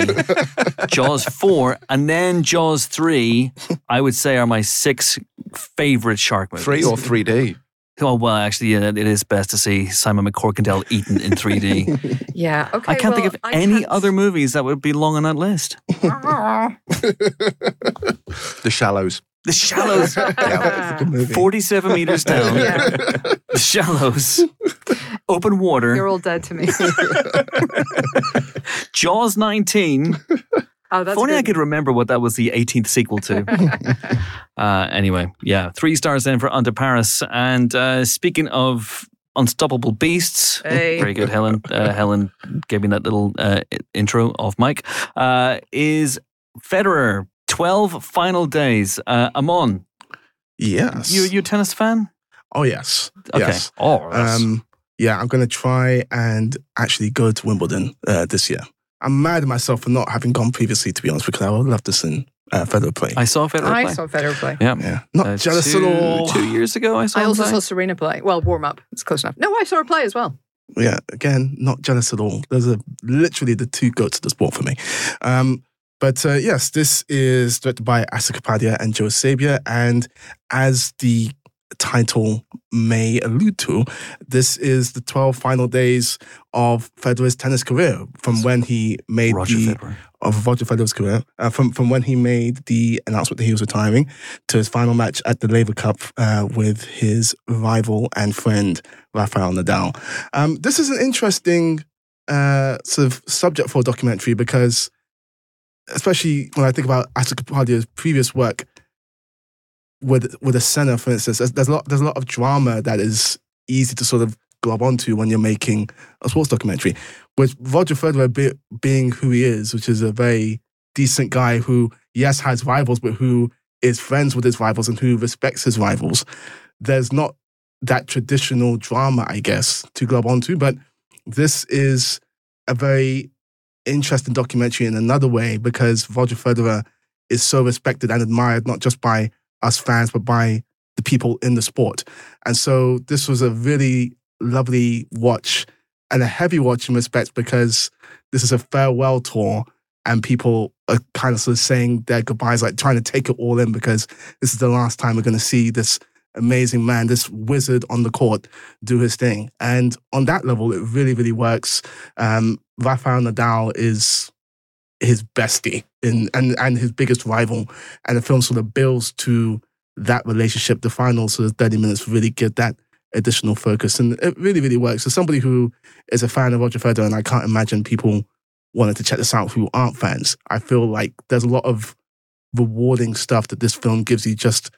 Jaws four. And then Jaws three, I would say, are my six favorite shark movies. Three or three D. Oh, well, actually, yeah, it is best to see Simon McCorkindale eaten in three D. Yeah, okay. I can't think well, of I any can't- other movies that would be long on that list. The Shallows. The Shallows. Yeah. Good movie. forty-seven meters down. Yeah. The Shallows. Open water. You're all dead to me. Jaws nineteen. Oh, If that's only I good. could remember what that was the eighteenth sequel to. uh, anyway, yeah, three stars then for Under Paris. And uh, speaking of unstoppable beasts, Hey. very good, Helen. Uh, Helen gave me that little uh, i- intro off mic. Uh, is Federer twelve final days? Uh, Amon, Yes. you you a tennis fan? Oh yes. Okay. Yes. Oh, that's- Um, yeah, I'm going to try and actually go to Wimbledon uh, this year. I'm mad at myself for not having gone previously, to be honest, because I would love to see uh, Federer play. I saw Federer I play. saw Federer play. Yeah. yeah, not Uh, jealous two, at all. Two years ago, I saw I him also play. saw Serena play. Well, warm up. It's close enough. No, I saw her play as well. Yeah, again, not jealous at all. Those are literally the two goats of the sport for me. Um, but uh, yes, this is directed by Asa Kapadia and Joe Sabia, and as the title may allude to, this is the twelve final days of Federer's tennis career from when he made Roger the Federer. of Roger Federer's career, uh, from from when he made the announcement that he was retiring to his final match at the Laver Cup uh, with his rival and friend Rafael Nadal. Um, this is an interesting uh, sort of subject for a documentary because, especially when I think about Asa Kapadia's previous work with with a Senna, for instance, there's, there's a lot there's a lot of drama that is easy to sort of glob onto when you're making a sports documentary. With Roger Federer be, being who he is, which is a very decent guy who, yes, has rivals, but who is friends with his rivals and who respects his rivals, there's not that traditional drama, I guess, to glob onto. But this is a very interesting documentary in another way because Roger Federer is so respected and admired, not just by us fans, but by the people in the sport. And so this was a really lovely watch and a heavy watch in respects because this is a farewell tour and people are kind of sort of saying their goodbyes, like trying to take it all in because this is the last time we're going to see this amazing man, this wizard on the court do his thing. And on that level, it really, really works. Um, Rafael Nadal is his bestie in, and, and his biggest rival. And the film sort of builds to that relationship. The final sort of thirty minutes really give that additional focus. And it really, really works. As somebody who is a fan of Roger Federer, and I can't imagine people wanting to check this out who aren't fans, I feel like there's a lot of rewarding stuff that this film gives you just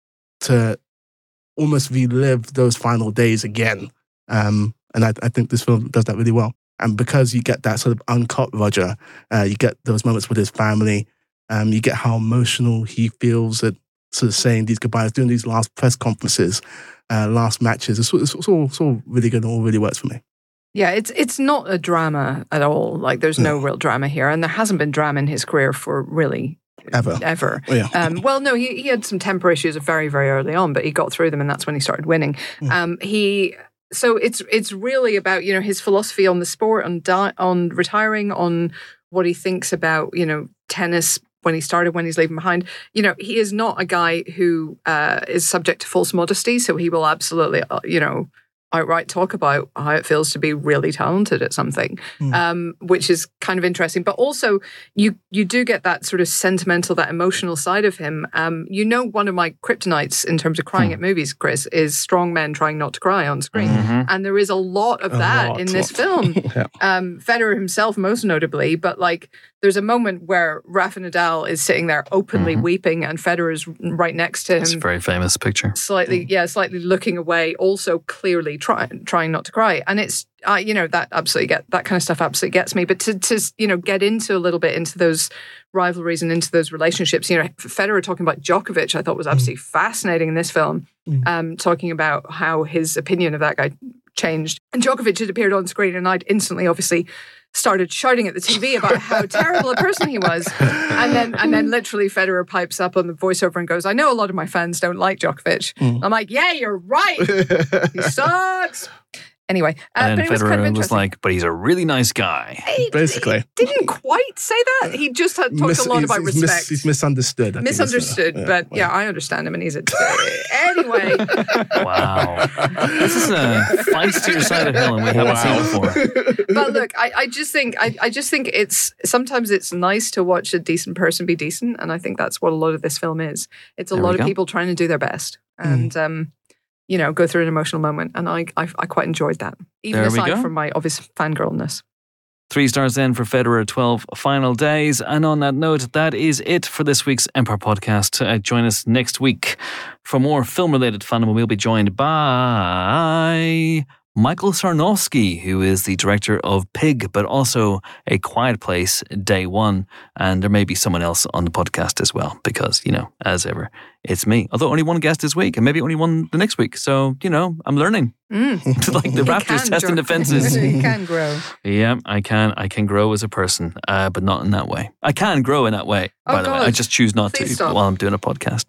to almost relive those final days again. Um, and I, I think this film does that really well. And because you get that sort of uncut Roger, uh, you get those moments with his family, um, you get how emotional he feels at sort of saying these goodbyes, doing these last press conferences, uh, last matches. It's, it's, it's, all, it's all really good and all really works for me. Yeah, it's it's not a drama at all. Like, there's no real drama here. And there hasn't been drama in his career for really... Ever. Ever. Oh, yeah. Um, well, no, he, he had some temper issues very, very early on, but he got through them and that's when he started winning. Mm. Um, he... So it's it's really about, you know, his philosophy on the sport, on di- on retiring, on what he thinks about, you know, tennis when he started, when he's leaving behind. You know, he is not a guy who uh, is subject to false modesty, so he will absolutely, uh, you know, outright talk about how it feels to be really talented at something, mm. um, which is kind of interesting. But also, you you do get that sort of sentimental, that emotional side of him. Um, you know, one of my kryptonites in terms of crying mm. at movies, Chris, is strong men trying not to cry on screen. Mm-hmm. And there is a lot of a that lot, in this lot. film. yeah. um, Federer himself, most notably, but like, there's a moment where Rafa Nadal is sitting there openly mm-hmm. weeping and Federer's right next to him. It's a very famous picture. Slightly, yeah, slightly looking away, also clearly trying trying not to cry. And it's, uh, you know, that absolutely get that kind of stuff absolutely gets me. But to, to, you know, get into a little bit into those rivalries and into those relationships, you know, Federer talking about Djokovic, I thought was absolutely mm. fascinating in this film, mm. um, talking about how his opinion of that guy changed. And Djokovic had appeared on screen and I'd instantly, obviously, started shouting at the T V about how terrible a person he was. And then and then literally Federer pipes up on the voiceover and goes, I know a lot of my fans don't like Djokovic. Mm. I'm like, yeah, you're right. He sucks. Anyway, uh, and then but it was Federer kind of was like, but he's a really nice guy. He, Basically. He didn't quite say that. He just had talked Mis- a lot he's, about he's respect. Mis- he's misunderstood. I think Misunderstood, yeah, but well. yeah, I understand him and he's a... anyway. Wow. This is a feistier side of Helen we haven't Wow. seen before. But look, I, I just think I, I just think it's sometimes it's nice to watch a decent person be decent, and I think that's what a lot of this film is. It's a There lot we of go. people trying to do their best and Mm. um, you know, go through an emotional moment, and I I, I quite enjoyed that, even There we aside go. from my obvious fangirlness. Three stars then for Federer, twelve final days. And on that note, that is it for this week's Empire Podcast. Uh, join us next week for more film-related fun, and we'll be joined by Michael Sarnowski, who is the director of Pig, but also A Quiet Place, Day One. And there may be someone else on the podcast as well, because, you know, as ever, it's me. Although only one guest this week, and maybe only one the next week. So, you know, I'm learning. Mm. Like the You Raptors can testing grow. the fences. You can grow. Yeah, I can. I can grow as a person, uh, but not in that way. I can grow in that way, Oh, by the way. God. I just choose not Please to stop. while I'm doing a podcast.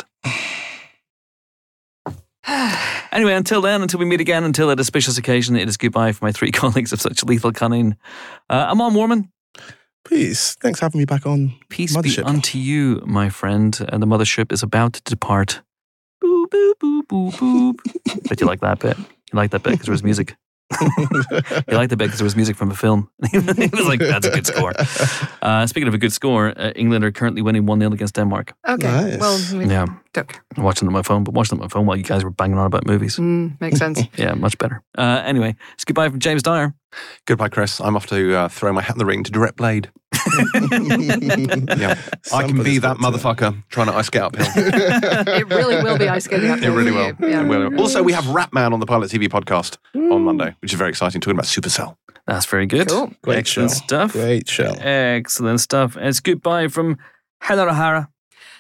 Anyway, until then, until we meet again, until that auspicious occasion, it is goodbye for my three colleagues of such lethal cunning. Uh, I'm on Warman. Peace. Thanks for having me back on Peace Mothership. be unto you, my friend. And the mothership is about to depart. Boop, boop, boop, boop, boop. Bet you like that bit. You like that bit because there was music. You liked the bit because there was music from a film. He was like, that's a good score. Uh, speaking of a good score, uh, England are currently winning one nil against Denmark. Okay. Nice. Well, I mean, Yeah. look, I'm watching it on my phone, but watching it on my phone while you guys were banging on about movies. mm, makes sense. Yeah, much better. Uh, anyway, it's goodbye from James Dyer. Goodbye, Chris. I'm off to uh, throw my hat in the ring to direct Blade. Yeah, I can be Somebody's that got to- motherfucker trying to ice skate uphill. It really will be ice skating uphill It really for will. you. Yeah. It will. Also, we have Ratman on the Pilot T V podcast on Monday, which is very exciting, talking about Supercell. That's very good. Cool. Great Excellent show. stuff. Great show. Excellent stuff. It's goodbye from Helen O'Hara.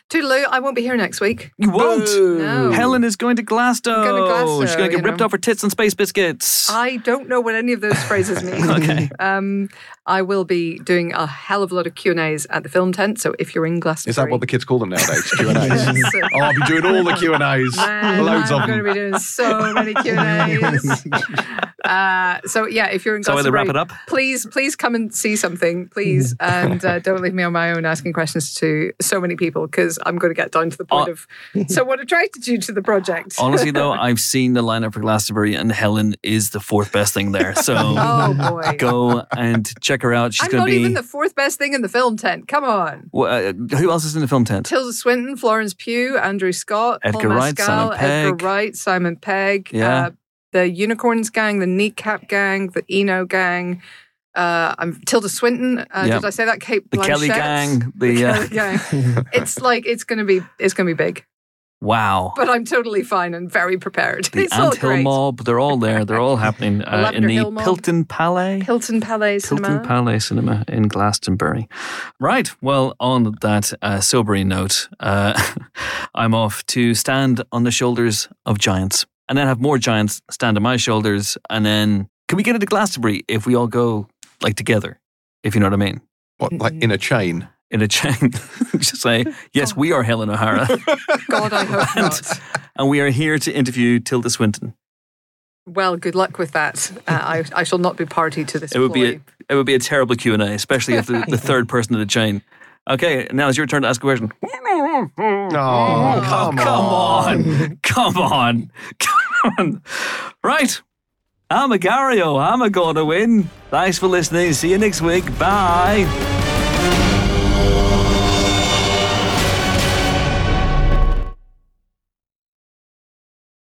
Toodaloo, I won't be here next week. You won't. No. Helen is going to Glasgow. Going to Glasgow, She's going to you get ripped know. off her tits and space biscuits. I don't know what any of those phrases mean. Okay. Um, I will be doing a hell of a lot of Q and A's at the film tent. So if you're in Glastonbury, Is that what the kids call them nowadays? Q and A's. Yes. Oh, I'll be doing all the Q and A's. Man, Loads I'm of going to them. be doing so many Q and A's. Uh, so yeah, if you're in Is that why they Glastonbury, wrap it up? please, please come and see something, please, and uh, don't leave me on my own asking questions to so many people because I'm going to get down to the point Oh. of. So, what attracted you to the project? Honestly, though, I've seen the lineup for Glastonbury, and Helen is the fourth best thing there. So Oh boy. go and check her out. She's I'm going not to be. even the fourth best thing in the film tent. Come on. Wh- uh, who else is in the film tent? Tilda Swinton, Florence Pugh, Andrew Scott, Edgar Paul Wright, Mescal, Simon Pegg. Edgar Wright, Simon Pegg, Yeah. uh, the Unicorns Gang, the Kneecap Gang, the Eno Gang. Uh, I'm Tilda Swinton. Uh, Yeah. Did I say that? Kate The Blanchett. Kelly Gang. The, The uh, Kelly Gang. It's like it's gonna be it's gonna be big, wow. but I'm totally fine and very prepared. The it's all Ant Hill great. Mob. They're all there. They're all happening uh, in Lavender the Hill Mob. Pilton Palais. Hilton Palais Cinema. Hilton Palais Cinema in Glastonbury. Right. Well, on that uh, sobering note, uh, I'm off to stand on the shoulders of giants and then have more giants stand on my shoulders. And then can we get into Glastonbury if we all go like together, if you know what I mean? What, like in a chain? In a chain. Just say, yes, we are Helen O'Hara. God, I hope and, not. and we are here to interview Tilda Swinton. Well, good luck with that. Uh, I I shall not be party to this. It would be a, ploy. it would be a terrible Q and A, especially if the, the third person in the chain. Okay, now it's your turn to ask a question. Oh, come, come, come on. on. Come on. Come on. Right. I'm a Gario. I'm a going to win. Thanks for listening. See you next week. Bye.